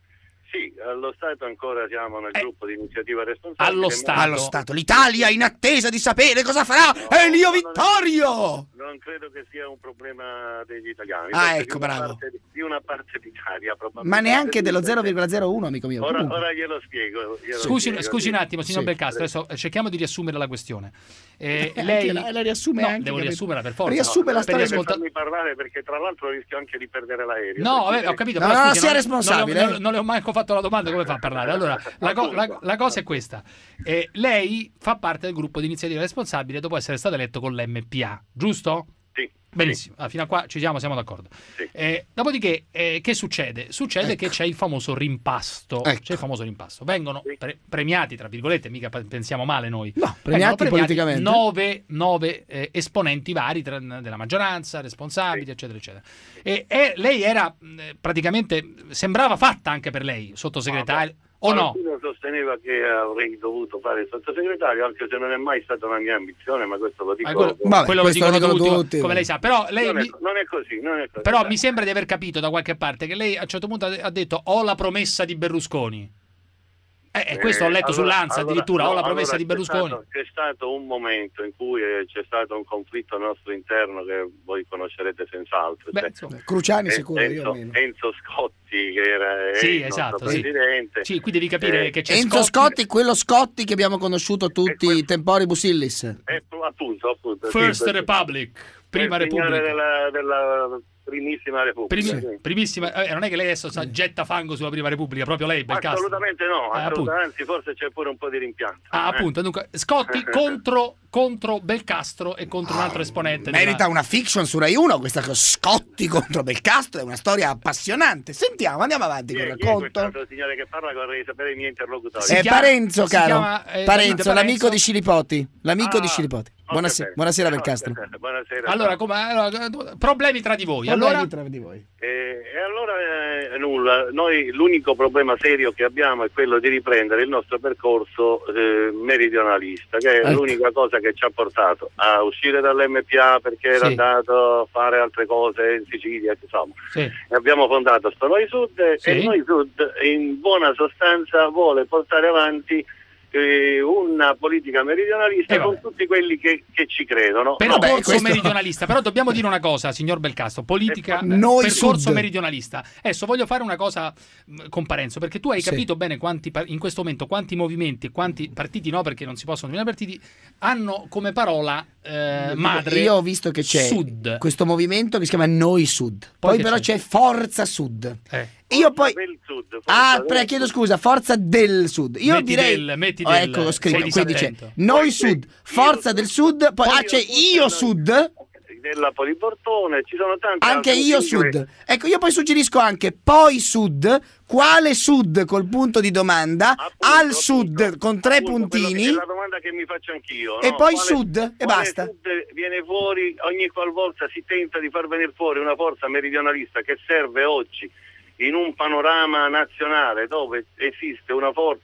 Sì, allo Stato ancora siamo nel gruppo di iniziativa responsabile. allo ma- Stato. Allo Stato. L'Italia in attesa di sapere cosa farà Elio no, Vittorio. Non credo che sia un problema degli italiani. Ah, forse ecco, di una bravo. parte- di una parte d'Italia, probabilmente. Ma neanche dello zero virgola zero uno, amico mio. Ora, Comunque. ora glielo spiego. glielo Scusi, spiego, scusi un sì. attimo, signor Sì. Belcastro, adesso eh, cerchiamo di riassumere la questione. Eh, Anche lei la- la riassume no, anche, devo capito? riassumerla per forza. Riassume la Per storia gli Deve ascolta- farmi parlare, perché tra l'altro rischio anche di perdere l'aereo. No, perché- vabbè, ho capito, No, però no, scusi, sia non- responsabile, Non, le ho- eh. non le ho manco fatto la domanda, come fa a parlare? Allora, la, co- la- la cosa è questa. Eh, lei fa parte del gruppo di iniziativa responsabile dopo essere stato eletto con l'M P A, giusto? Sì. Benissimo, ah, fino a qua ci siamo, siamo d'accordo. Sì. Eh, dopodiché, eh, che succede? Succede che c'è il famoso rimpasto. Ecco. C'è il famoso rimpasto. Vengono pre- premiati, tra virgolette, mica pe- pensiamo male noi. No, Vengono premiati politicamente. Nove, nove eh, esponenti vari tra- della maggioranza, responsabili, eccetera, eccetera. E, e lei era mh, praticamente, sembrava fatta anche per lei, sottosegretario, o no? Qualcuno sosteneva che avrei dovuto fare il sottosegretario, anche se non è mai stata una mia ambizione, ma questo lo dico. Ma quello, Vabbè, quello lo questo dicono lo dicono tutti, tutti. come lei sa. Però lei non, è, mi- non è così, non è così. Però dai. mi sembra di aver capito da qualche parte che lei a un certo punto ha ha detto ho la promessa di Berlusconi. Eh, e questo ho letto Eh, allora- sull'Anza allora- addirittura, no, ho la promessa allora di c'è Berlusconi. stato- C'è stato un momento in cui eh, c'è stato un conflitto al nostro interno che voi conoscerete senz'altro. Beh, cioè, insomma. Cruciani eh, sicuro, io Enzo, almeno. Enzo Scotti, che era eh, Sì, il nostro esatto, sì. presidente. Sì, qui devi capire Eh, che c'è Enzo Scotti, Scotti, quello Scotti che abbiamo conosciuto tutti, quel- temporibus illis. eh, appunto, appunto. sì, First questo- Republic, prima quel signore Repubblica. Della, della primissima Repubblica. Primi- sì. primissima, eh, non è che lei adesso sa, getta fango sulla prima Repubblica, proprio lei, Belcastro. Assolutamente no, Eh, appunto. assolutamente, anzi forse c'è pure un po' di rimpianto. Ah, eh. appunto, dunque, Scotti contro, contro Belcastro e contro un altro esponente. della- Merita una fiction su Rai uno, questa cosa, Scotti contro Belcastro, è una storia appassionante. Sentiamo, andiamo avanti Chi con è, il chi è racconto. quest'altro signore che parla? Vorrei sapere i miei interlocutori. Si È chiama- Parenzo, si caro. chiama, eh, Parenzo, Parenzo. l'amico di Scilipoti. L'amico Ah, di Scilipoti. ho Buonasera, capito. buonasera Belcastro. Buonasera. Allora, come, allora, problemi tra di voi. Problemi Allora, tra di voi. Eh, e allora eh, nulla, noi l'unico problema serio che abbiamo è quello di riprendere il nostro percorso eh, meridionalista, che è Ecco. l'unica cosa che ci ha portato a uscire dall'M P A perché era Sì. andato a fare altre cose in Sicilia, insomma. sì. E abbiamo fondato sto Noi Sud Sì. e Noi Sud in buona sostanza vuole portare avanti eh, una politica meridionalista Eh, vabbè. con tutti quelli che, che ci credono. Per No, Vabbè, percorso questo- meridionalista, però dobbiamo dire una cosa, signor Belcastro, politica, Eh, Noi percorso Sud. meridionalista. Adesso voglio fare una cosa mh, con Parenzo, perché tu hai Sì. capito bene quanti par- in questo momento quanti movimenti, quanti partiti no, perché non si possono nominare partiti, hanno come parola eh, madre Io ho visto che c'è Sud. questo movimento che si chiama Noi Sud. Poi, che però c'è? c'è Forza Sud. Eh. Io poi del Sud, forza Ah, del pre- Sud. chiedo scusa, Forza del Sud. Io Metti direi del, metti Oh, del, ecco, ho scritto, sei quindi c'è disattento. Noi Poi Sud, c'è Forza Io del Sud, Sud, poi poi ah, c'è Io Sud, Io noi- Sud, della Poliportone, ci sono tanti anche altri Io sigle. Sud. Ecco, io poi suggerisco anche poi Sud, quale Sud col punto di domanda, Appunto, al appunto, Sud con tre appunto, quello che puntini. è la domanda che mi faccio anch'io, E no? poi Quale- Sud, e quale basta. Sud viene fuori ogni qualvolta si tenta di far venire fuori una forza meridionalista che serve oggi in un panorama nazionale dove esiste una forza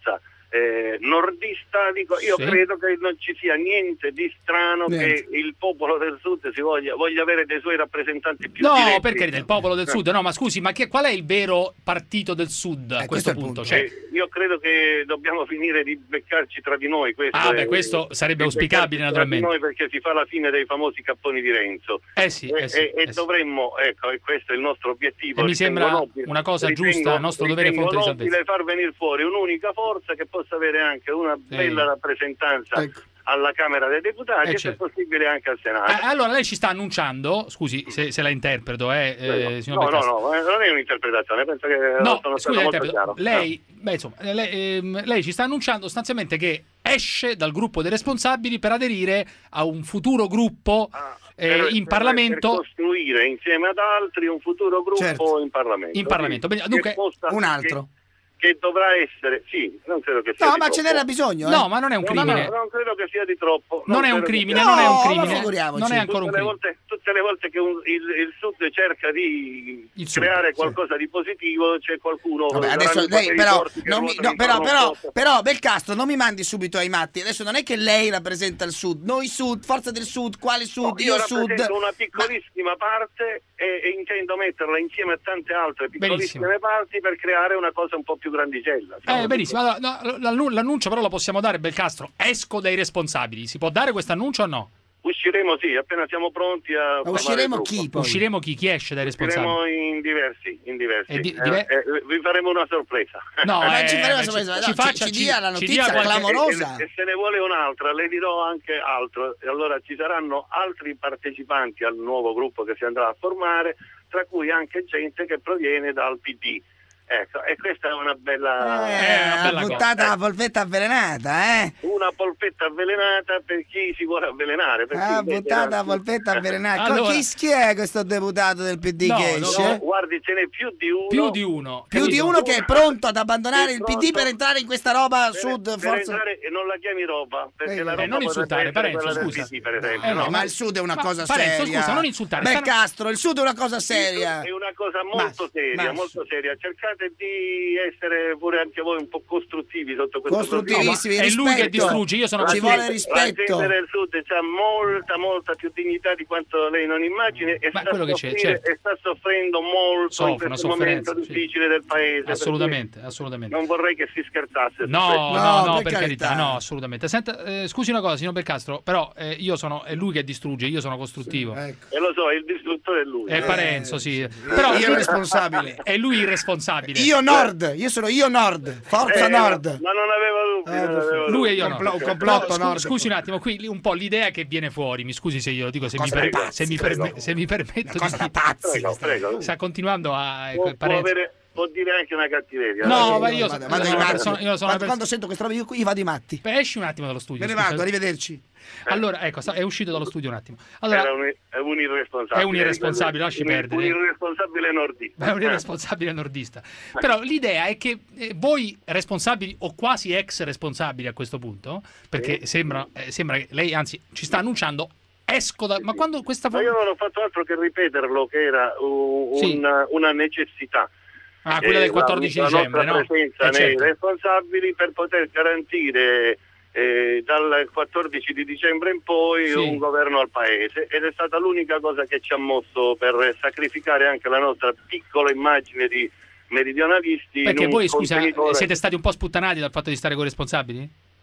eh, nordista, dico, io Sì. credo che non ci sia niente di strano Niente. che il popolo del sud si voglia, voglia avere dei suoi rappresentanti più No, diretti. per carità, il popolo del sud, no, ma scusi, ma che, qual è il vero partito del sud a Eh, questo questo è il punto? punto. Cioè, Eh, io credo che dobbiamo finire di beccarci tra di noi. Questo Ah, è- beh, questo sarebbe di auspicabile, beccarci tra di naturalmente. noi, perché si fa la fine dei famosi capponi di Renzo. eh sì, E, eh sì, e- e eh sì. dovremmo, ecco, e questo è il nostro obiettivo. E mi ritengo sembra nobile, una cosa ritengo- giusta, nostro dovere e ritengo fonte di nobile salvezza. far venire fuori un'unica forza che possa avere anche una bella rappresentanza Ecco. alla Camera dei Deputati Eh, e certo. se possibile anche al Senato. Eh, allora lei ci sta annunciando, scusi se, se la interpreto, eh, eh, signor no, no, Belcastro. no, eh, non è un'interpretazione, penso che No, sono scusi, stato la molto interpreto. chiaro. Lei, beh, insomma, eh, lei, ehm, lei ci sta annunciando sostanzialmente che esce dal gruppo dei responsabili per aderire a un futuro gruppo eh, Per- in per- Parlamento. per costruire insieme ad altri un futuro gruppo Certo. in Parlamento. In Parlamento. Sì, Bene, dunque, che possa- Un altro. Che, che dovrà essere, sì, non credo che sia No, di ma troppo. ce n'era bisogno. eh. No, ma non è un No, no, crimine. no, non credo che sia di troppo. Non è un credo che crimine, sia- non è un No, ma crimine. figuriamoci. Non è ancora un Tutte le crimine. volte, tutte le volte che un- il, il Sud cerca di Il Sud, creare sì. qualcosa di positivo, c'è qualcuno Vabbè, che adesso saranno lei i però, torti che non mi- ruotano no, però, intorno a però, un posto. però Belcastro non mi mandi subito ai matti. Adesso non è che lei rappresenta il Sud, noi Sud, Forza del Sud, quale Sud, No, io io Sud. rappresento una piccolissima parte e, e intendo metterla insieme a tante altre piccolissime Benissimo. parti per creare una cosa un po' più grandicella. Eh, benissimo. Allora, no, l'annu- l'annuncio però lo possiamo dare, Belcastro. Esco dai responsabili. Si può dare questo annuncio o no? Usciremo, sì, appena siamo pronti a Ma formare usciremo il gruppo. chi poi? Usciremo chi? Chi esce dai responsabili? Usciremo in diversi, in diversi. E di- Eh, diver- eh, vi faremo una sorpresa. No, Ma eh, ci faremo beh, una sorpresa, no, ci ci- faccia- ci dia la ci notizia dia qualche- clamorosa. E, e se ne vuole un'altra, le dirò anche altro. E allora ci saranno altri partecipanti al nuovo gruppo che si andrà a formare, tra cui anche gente che proviene dal P D. Ecco, e questa è una bella, Eh, una bella ha cosa. buttata la polpetta avvelenata, eh? una polpetta avvelenata per chi si vuole avvelenare. per chi Ha invece buttata la non- polpetta avvelenata. Allora- Chi, chi è questo deputato del P D No, che no, esce? No, guardi, ce n'è più di uno. Più di uno. Più di capito? uno che è pronto ad abbandonare È il P D pronto. per entrare in questa roba Per- Sud, per Forza. entrare- e non la chiami roba, perché Eh, la eh, roba non insultare, potrebbe essere Parenzo, quella del scusa. P D, per esempio. Eh, no? Eh, ma il Sud è una Ma- cosa Parenzo, seria. scusa, non insultare, stanno- Belcastro, il Sud è una cosa seria. È una cosa molto Ma- seria, ma- molto seria. Cercate di essere pure anche voi un po' costruttivi sotto questo Costruttivissimi, No, ma è lui rispetto. che distrugge, io sono Ci costruttivo. vuole La rispetto. gente del Sud ha molta, molta più dignità di quanto lei non immagini e, Ma sta, quello che c'è, soffrire- certo. e sta soffrendo molto Soffre, in una questo momento sofferenza, sì. difficile del paese. per Assolutamente, cui assolutamente. Non vorrei che si scherzasse. su No, questo. no, No, no, per per carità, carità. no, assolutamente. Senta, eh, scusi una cosa, signor Belcastro, però eh, io sono, è lui che distrugge, io sono costruttivo. Ecco. E lo so, il distruttore è lui. È Parenzo, sì. Però Io responsabile. È lui il responsabile. Io Nord, io sono io Nord, Forza Eh, Nord. Ma non avevo dubbi. Eh, non avevo Lui e dubbi. io no. Complo- un Però, complotto, scu- Nord. scusi un attimo, qui un po' l'idea che viene fuori, mi scusi se io lo dico, se, mi, cosa per- da pazzi, se mi, prego. perme- se mi permetto Una cosa di da pazzi. Prego, prego. sta continuando a Può, può Parenzo. avere- può dire anche una cattiveria. No, Eh, ma io, Vado- sono vado ai una matti. persona, io sono una quando, persona- quando sento questa roba io, io vado ai matti. Beh, esci un attimo dallo studio. Me ne scusa. vado, arrivederci. Allora, ecco, sta- è uscito dallo studio un attimo. Allora, Era un, è un irresponsabile. È un irresponsabile, lasci un, perdere. Un irresponsabile nordista. è un irresponsabile nordista. Però l'idea è che eh, voi responsabili o quasi ex responsabili a questo punto, perché sembra, eh, sembra che lei anzi ci sta annunciando esco da... Ma quando questa... Ma io non ho fatto altro che ripeterlo che era uh, Sì. una, una necessità. Ah, quella Eh, del quattordici la, dicembre, la no? nostra presenza Eh, nei certo. responsabili per poter garantire eh, dal quattordici di dicembre in poi Sì. un governo al paese, ed è stata l'unica cosa che ci ha mosso per sacrificare anche la nostra piccola immagine di meridionalisti. Perché in un voi, scusa, contenitore- siete stati un po' sputtanati dal fatto di stare con i responsabili?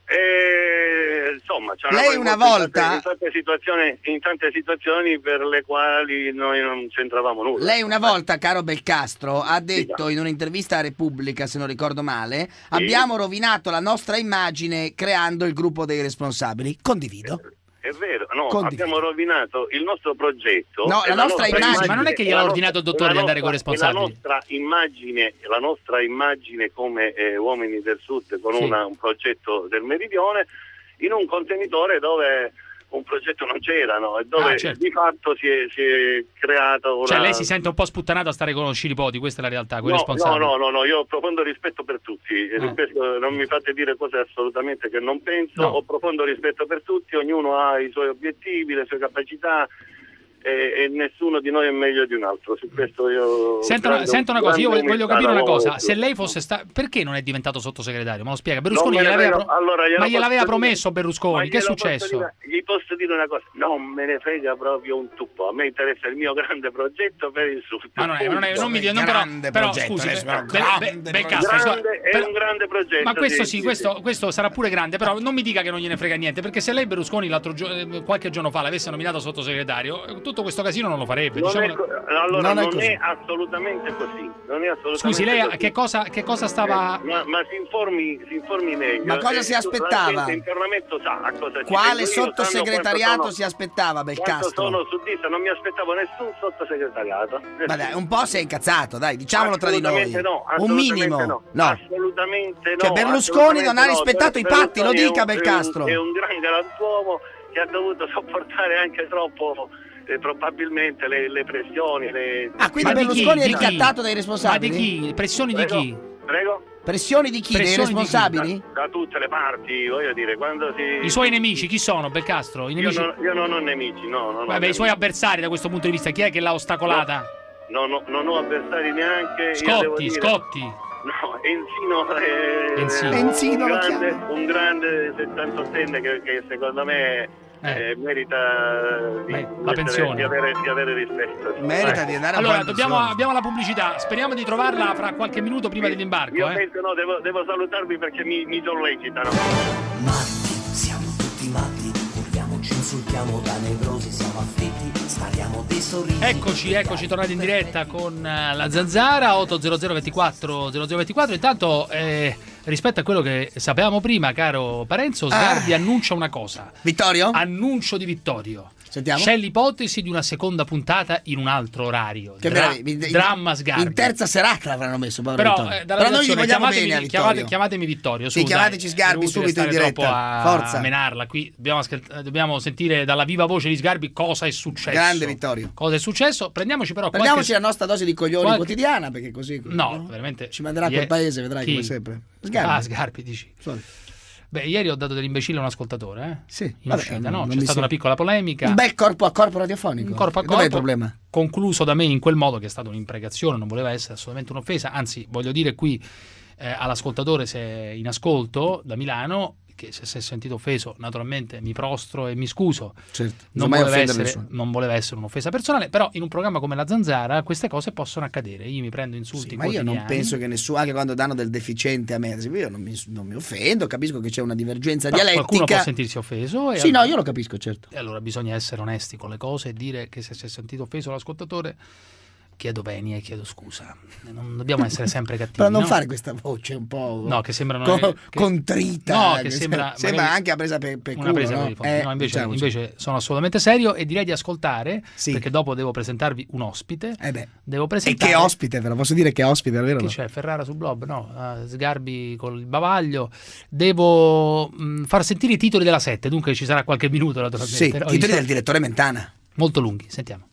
Eh, insomma, ci hanno Lei una coinvolto in volta- tante- in tante situazioni, in tante situazioni per le quali noi non c'entravamo nulla. Lei una volta, caro Belcastro, ha detto in un'intervista a Repubblica, se non ricordo male, abbiamo rovinato la nostra immagine creando il gruppo dei responsabili. Condivido. È vero, no, Condivido. abbiamo rovinato il nostro progetto. No, e la nostra immagine- Ma non è che gliel'ha la ordinato il nostra- dottore di la andare con i nostra- responsabili? La nostra immagine, la nostra immagine come eh, uomini del Sud con Sì. una- un progetto del Meridione in un contenitore dove un progetto non c'era, no? E dove Ah, certo. di fatto si è, si è creato una... Cioè lei si sente un po' sputtanato a stare con Scilipoti, questa è la realtà, con i No, responsabili. no, no, no, no, io ho profondo rispetto per tutti, Eh. rispetto- non mi fate dire cose assolutamente che non penso, No. ho profondo rispetto per tutti, ognuno ha i suoi obiettivi, le sue capacità e, e nessuno di noi è meglio di un altro. Su questo io Sento una, grande- sento una cosa, io grande voglio umiltà capire una lavoro. cosa. Se lei fosse stato, perché non è diventato sottosegretario? Me lo spiega? Berlusconi Non me ne gliel'aveva frega- pro- allora, glielo ma gliel'aveva posso promesso dire- Berlusconi, ma che è glielo posso successo? dire- gli posso dire una cosa, non me ne frega proprio un tubo, a me interessa il mio grande progetto per il Sud. Ma non, è, non, è, non mi dia, non Grande però, però progetto, scusi, adesso, Be- grande Be- Belcastro, Grande, è però- un grande progetto. ma questo sì, sì, sì, questo, sì. questo sarà pure grande, però non mi dica che non gliene frega niente, perché se lei Berlusconi l'altro gio- eh, qualche giorno fa l'avesse nominato sottosegretario, eh, tutto questo casino non lo farebbe. Non è diciamolo- co- allora Non è non, così. è assolutamente così. Non è assolutamente Scusi, lei a- così. che cosa, che cosa stava... Eh, ma, ma si informi, si informi meglio. Ma cosa Eh, si la aspettava? gente in Parlamento sa a cosa ci Quale tengo io, sanno sottosegretariato quanto si aspettava, sono, quanto Belcastro? sono suddista, non mi aspettavo nessun sottosegretariato. Ma dai, un po' sei incazzato, dai, diciamolo tra di noi. Assolutamente no, Un assolutamente minimo. no. No. Assolutamente no. Cioè, Berlusconi non ha assolutamente no. rispettato i patti, lo Berlusconi è dica, un- Belcastro. È un, è un gran galantuomo che ha dovuto sopportare anche troppo, eh, probabilmente, le, le pressioni. Le... Ah, quindi Ma di chi? Berlusconi è Di chi? ricattato dai Ma responsabili? di chi? Pressioni di Prego? chi? Prego? Pressioni di chi? Dei Pressioni di chi? responsabili? Da, da tutte le parti, voglio dire, quando si... I suoi nemici, chi sono, Belcastro? I Io nemici... non, io non ho nemici, no. Non ho Vabbè, i suoi nemici. avversari da questo punto di vista, chi è che l'ha ostacolata? Non ho, non ho avversari neanche. io devo Scotti, dire- Scotti. No, Enzino è, Enzino. è Enzino un, lo grande, chiama. un grande settantottenne che, che secondo me Eh. eh, merita di, Beh, di la essere- pensione. di avere, di avere rispetto. Merita Eh. di andare a Allora, buona dobbiamo, pensione. abbiamo la pubblicità. Speriamo di trovarla fra qualche minuto prima dell'imbarco. Io Eh. penso, no, devo, devo salutarvi perché mi, mi sollecitano. Matti, siamo tutti matti, urliamo, ci insultiamo da nevrosi, siamo afflitti, spariamo dei sorrisi. Eccoci, eccoci tornati in diretta con eh, la Zanzara otto zero zero ventiquattro zero zero ventiquattro. Intanto eh, rispetto a quello che sapevamo prima, caro Parenzo, Sgarbi Ah. annuncia una cosa. Vittorio? Annuncio di Vittorio. Sentiamo. C'è l'ipotesi di una seconda puntata in un altro orario. Che Dra- meraviglia. In- dramma Sgarbi. In terza serata l'avranno messo, povero Però, Vittorio. eh, dalla Però noi gli redazione, vogliamo chiamatemi, bene a chiamate- Vittorio. chiamatemi Vittorio. Sì, su, chiamateci dai, Sgarbi è inutile subito in stare diretta. troppo a Forza. menarla qui. Dobbiamo, ascolt- dobbiamo sentire dalla viva voce di Sgarbi cosa è successo. Grande Vittorio. Cosa è successo? Prendiamoci però Prendiamoci qualche... la nostra dose di coglioni qualche- quotidiana, perché così No, veramente. ci manderà a Chi quel è? paese, vedrai, Chi? come sempre. Sgarbi. Ah, Sgarbi, dici. Solito. Beh, ieri ho dato dell'imbecille a un ascoltatore, eh? Sì, In vabbè, uscita, non- no? non C'è mi stata si- una piccola polemica. Un bel corpo a corpo radiofonico. Un corpo a Dov'è corpo, il problema? concluso da me in quel modo che è stata un'imprecazione, non voleva essere assolutamente un'offesa, anzi voglio dire qui eh, all'ascoltatore, se è in ascolto da Milano, che se si è sentito offeso naturalmente mi prostro e mi scuso. Certo, Non mai voleva, offendere essere, nessuno. non voleva essere un'offesa personale, però in un programma come La Zanzara queste cose possono accadere. Io mi prendo insulti Sì, ma io quotidiani. non penso che nessuno, anche quando danno del deficiente a me, ad esempio, io non mi, non mi offendo, capisco che c'è una divergenza Però dialettica. qualcuno può sentirsi offeso e Sì, allora- no, io lo capisco, certo. E allora bisogna essere onesti con le cose e dire che se si è sentito offeso l'ascoltatore chiedo venia e chiedo scusa. Non dobbiamo essere sempre cattivi. Però non no? fare questa voce un po' No, che sembrano co- che- contrita, No, che che sembra, sembra magari anche una presa per, per una culo, presa no? per il fondo. Eh, No, invece, diciamoci. invece sono assolutamente serio e direi di ascoltare, perché dopo devo presentarvi un ospite. Eh beh. Devo E presentare che ospite, ve lo posso dire che ospite, è vero? Chi no? c'è? Ferrara sul Blob? No, uh, Sgarbi col bavaglio. Devo mh, far sentire i titoli della sette, dunque ci sarà qualche minuto naturalmente. Sì, Ho titoli visto- del direttore Mentana. Molto lunghi, sentiamo.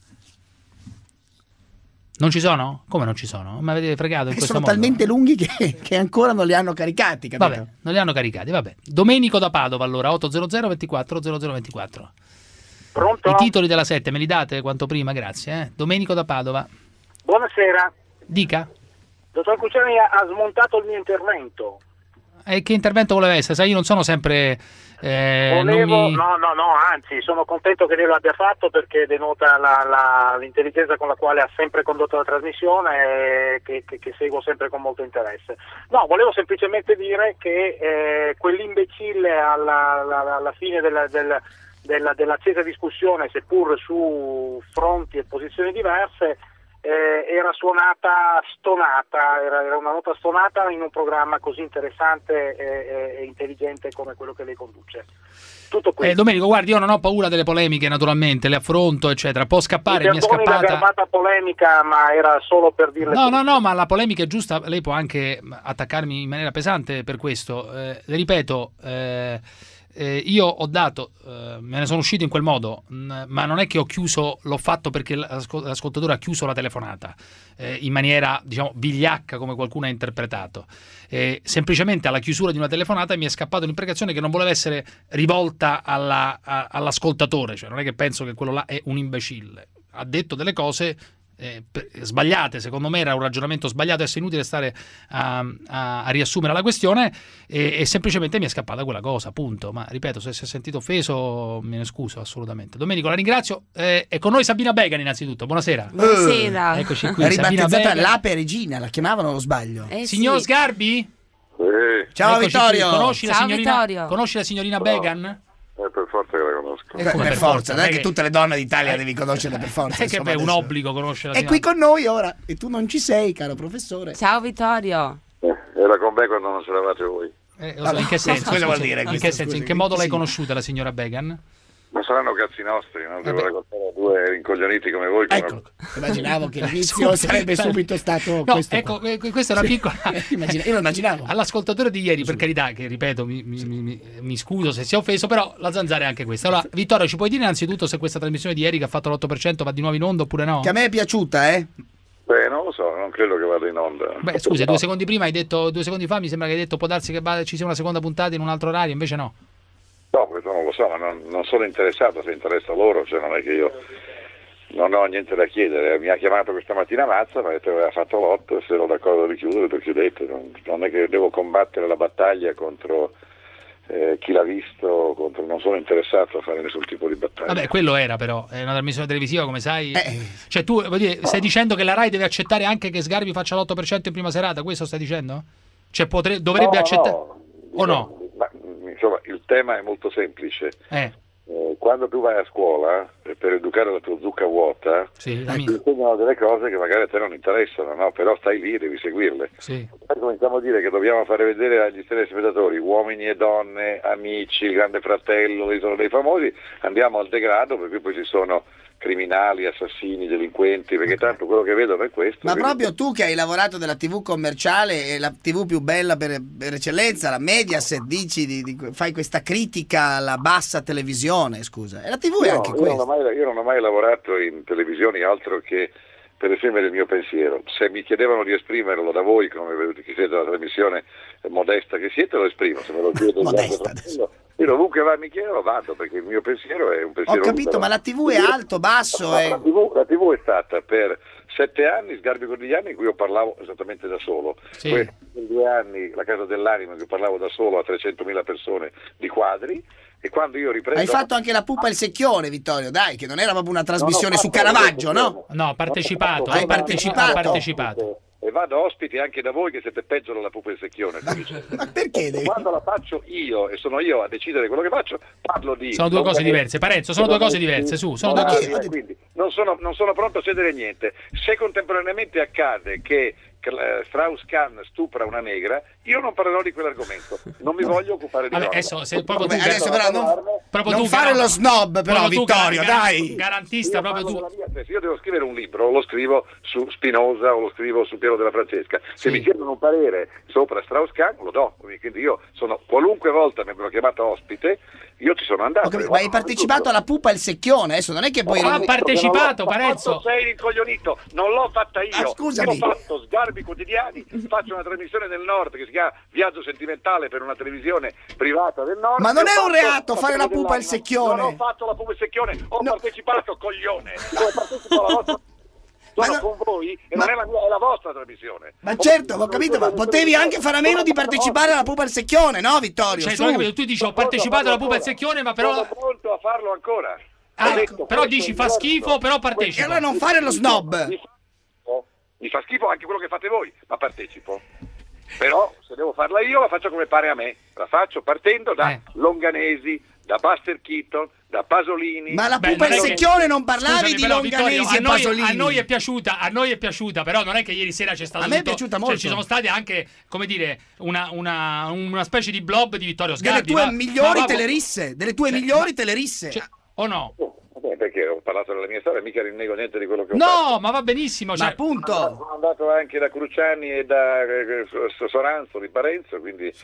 Non ci sono? Come non ci sono? Mi avete fregato in Che questo sono modo? talmente lunghi che, che ancora non li hanno caricati, capito? Vabbè, non li hanno caricati, vabbè. Domenico da Padova, allora, otto zero zero ventiquattro zero zero ventiquattro. Pronto? I titoli della sette me li date quanto prima, grazie. Eh? Domenico da Padova. Buonasera. Dica. Dottor Cruciani ha ha smontato il mio intervento. E che intervento voleva essere? Sai, io non sono sempre... eh, non Volevo, mi- no, no, no, anzi, sono contento che lei lo abbia fatto perché denota la, la- l'intelligenza con la quale ha sempre condotto la trasmissione e che, che- che seguo sempre con molto interesse. No, volevo semplicemente dire che eh, quell'imbecille alla, alla- alla fine della, del- della- dell'accesa discussione, seppur su fronti e posizioni diverse, eh, era suonata stonata, era, era una nota stonata in un programma così interessante e, e- e intelligente come quello che lei conduce. Tutto qui. Eh, Domenico, guardi, io non ho paura delle polemiche, naturalmente, le affronto, eccetera. Può scappare, mi è Perdoni la scappata... garbata polemica, ma era solo per dirle No, tutto. no, no, ma la polemica è giusta, lei può anche attaccarmi in maniera pesante per questo. Eh, le ripeto, eh, eh, io ho dato, eh, me ne sono uscito in quel modo, mh, ma non è che ho chiuso, l'ho fatto perché l'ascol- l'ascoltatore ha chiuso la telefonata eh, in maniera, diciamo, vigliacca come qualcuno ha interpretato. Eh, semplicemente alla chiusura di una telefonata mi è scappata un'imprecazione che non voleva essere rivolta alla- a- all'ascoltatore, cioè non è che penso che quello là è un imbecille. ha detto delle cose eh, per, sbagliate. Secondo me era un ragionamento sbagliato, adesso è inutile stare a, a, a riassumere la questione, e, e semplicemente mi è scappata quella cosa, appunto. Ma ripeto, se si è sentito offeso me ne scuso assolutamente. Domenico, la ringrazio. Eh, è con noi Sabina Began innanzitutto, buonasera. Buonasera. Eccoci qui, È Sabina ribattezzata Began. l'Ape Regina, la chiamavano o sbaglio? Eh, Signor sì. Sgarbi? Ciao Eccoci Vittorio. qui. Conosci, la Ciao, signorina, Vittorio. conosci la signorina Began? Eh, per forza che la conosco. Eh, come per per forza, forza, non è non è che che- tutte le donne d'Italia devi conoscerle per forza. È che insomma, è un adesso. obbligo conoscere la È qui signora. con noi ora e tu non ci sei, caro professore. Ciao Vittorio. Eh, era con me quando non c'eravate voi. Eh, lo so, in che senso? Cosa vuol scusi? dire In questo, che senso? scusi? In che modo l'hai Sì. conosciuta la signora Began? Ma saranno cazzi nostri, non devo Vabbè. raccontare a due rincoglioniti come voi. Come... Ecco, immaginavo che l'inizio Scusi, sarebbe beh. subito stato No, questo. ecco, qua. eh, questa è una Sì. piccola... Immagina- io lo immaginavo. All'ascoltatore di ieri, per carità, che ripeto, mi, mi- mi- mi scuso se si è offeso, però la zanzara è anche questa. Allora, Vittorio, ci puoi dire innanzitutto se questa trasmissione di ieri che ha fatto l'otto per cento va di nuovo in onda oppure no? Che a me è piaciuta, eh? Beh, non lo so, non credo che vada in onda. Beh, scusa, due secondi prima hai detto, due secondi fa mi sembra che hai detto può darsi che vada- ci sia una seconda puntata in un altro orario, invece no. No, questo non lo so, ma non, non sono interessato, se interessa loro, cioè non è che io non ho niente da chiedere. Mi ha chiamato questa mattina Mazza, mi ha detto che aveva fatto l'otto, se ero d'accordo di chiudere, lo chiudete. Non, non è che devo combattere la battaglia contro eh, chi l'ha visto, contro, non sono interessato a fare nessun tipo di battaglia. Vabbè, quello era però, è una trasmissione televisiva, come sai. Eh. Cioè tu vuol dire, stai dicendo che la Rai deve accettare anche che Sgarbi faccia l'otto per cento in prima serata, questo stai dicendo? Cioè potre- dovrebbe No, accettare... no, O no? Ma, insomma, il tema è molto semplice. Eh, Eh, quando tu vai a scuola eh, per educare la tua zucca vuota, sì, la ti mia. insegnano delle cose che magari a te non interessano, no? Però stai lì e devi seguirle. Sì. Poi cominciamo a dire che dobbiamo fare vedere agli telespettatori uomini e donne, amici, il Grande Fratello, l'isola dei famosi, andiamo al degrado perché poi ci sono criminali, assassini, delinquenti, perché tanto quello che vedono è questo. Ma quindi- proprio tu che hai lavorato della tivù commerciale e la tivù più bella per, per eccellenza, la Mediaset, dici, di, di- fai questa critica alla bassa televisione, scusa. E la tivù è Io- anche io non ho questa. mai- io non ho mai lavorato in televisioni altro che per esprimere il mio pensiero. Se mi chiedevano di esprimerlo da voi, come chi siete una trasmissione modesta che siete, lo esprimo. Se me lo chiedo Modesta, io ovunque va, mi chiedo, vado, perché il mio pensiero è un Ho pensiero capito, libero. ma la tivù è alto, basso, La, è... la tivù, la tivù è stata per sette anni Sgarbi Quotidiani in cui io parlavo esattamente da solo. Sì. Poi per due anni la Casa dell'Anima in cui parlavo da solo a trecentomila persone di quadri, e quando io riprendo... Hai fatto anche la pupa e il secchione, Vittorio, dai, che non era proprio una trasmissione No, no, su fatto- Caravaggio, no? No, ha partecipato. Hai ha partecipato? Ha partecipato. E vado ospiti anche da voi che siete peggio della pupa e il secchione. sto dicendo. Ma perché devi... Quando la faccio io e sono io a decidere quello che faccio, parlo di... Sono due cose diverse, Parenzo, sono due cose diverse, su, sono due cose... Eh, quindi non sono, non sono pronto a cedere niente. Se contemporaneamente accade che eh, Strauss-Kahn stupra una negra, io non parlerò di quell'argomento. Non mi voglio occupare di Vabbè, roba. adesso, se proprio tu, Vabbè, adesso però non, proprio non tu, fare garan- lo snob, però, proprio tu, Vittorio, garan- dai! Garantista, Io proprio parlo tu. della mia- se io devo scrivere un libro, lo scrivo su Spinoza o lo scrivo su Piero della Francesca. Se Sì. mi chiedono un parere sopra Strauss-Kahn, lo do. Quindi io sono, qualunque volta mi abbiano chiamato ospite, io ci sono andato. Ho capito, ma hai partecipato alla pupa e il secchione, adesso non è che poi... Ha partecipato, Parenzo. Sei incoglionito, non l'ho fatta io. Ah, scusami. Io ho fatto Sgarbi Quotidiani, faccio una trasmissione del Nord che si chiama Viaggio Sentimentale per una televisione privata del Nord. Ma non Io è ho un fatto reato la fare la Casa pupa e il dell'Anima. secchione. Non ho fatto la pupa e il secchione, ho No. partecipato, coglione. Come partecipo alla vostra... Ma Sono no- con voi e ma- non è la mia, è la vostra trasmissione. Ma certo, ho capito, ma potevi anche fare a meno di partecipare alla pupa e il secchione, no, Vittorio? Cioè, Su. tu, tu dici ho partecipato alla pupa e il secchione, ma però... Sono pronto a farlo ancora. Ah, Ho detto, però questo dici è fa diverso. schifo, però E partecipa. allora non fare lo snob. Mi fa schifo, mi fa schifo anche quello che fate voi, ma partecipo. Però se devo farla io la faccio come pare a me, la faccio partendo da Eh. Longanesi, da Buster Keaton, da Pasolini. Ma la Beh, pupa e non il è che- secchione non parlavi Scusami, di però, Vittorio, Longanesi a e noi, Pasolini. a noi è piaciuta, a noi è piaciuta, però non è che ieri sera c'è stato A me è tutto- piaciuta cioè, molto. ci sono state anche, come dire, una, una, una specie di blob di Vittorio Delle Sgarbi. tue ma- migliori ma- telerisse, delle tue Cioè, migliori ma- telerisse. cioè, o no? Oh, vabbè, perché ho parlato della mia storia, mica rinnego niente di quello che ho fatto. No, ma va benissimo. Ma Cioè, appunto, Sono andato anche da Cruciani e da eh, eh, Soranzo di Parenzo, quindi...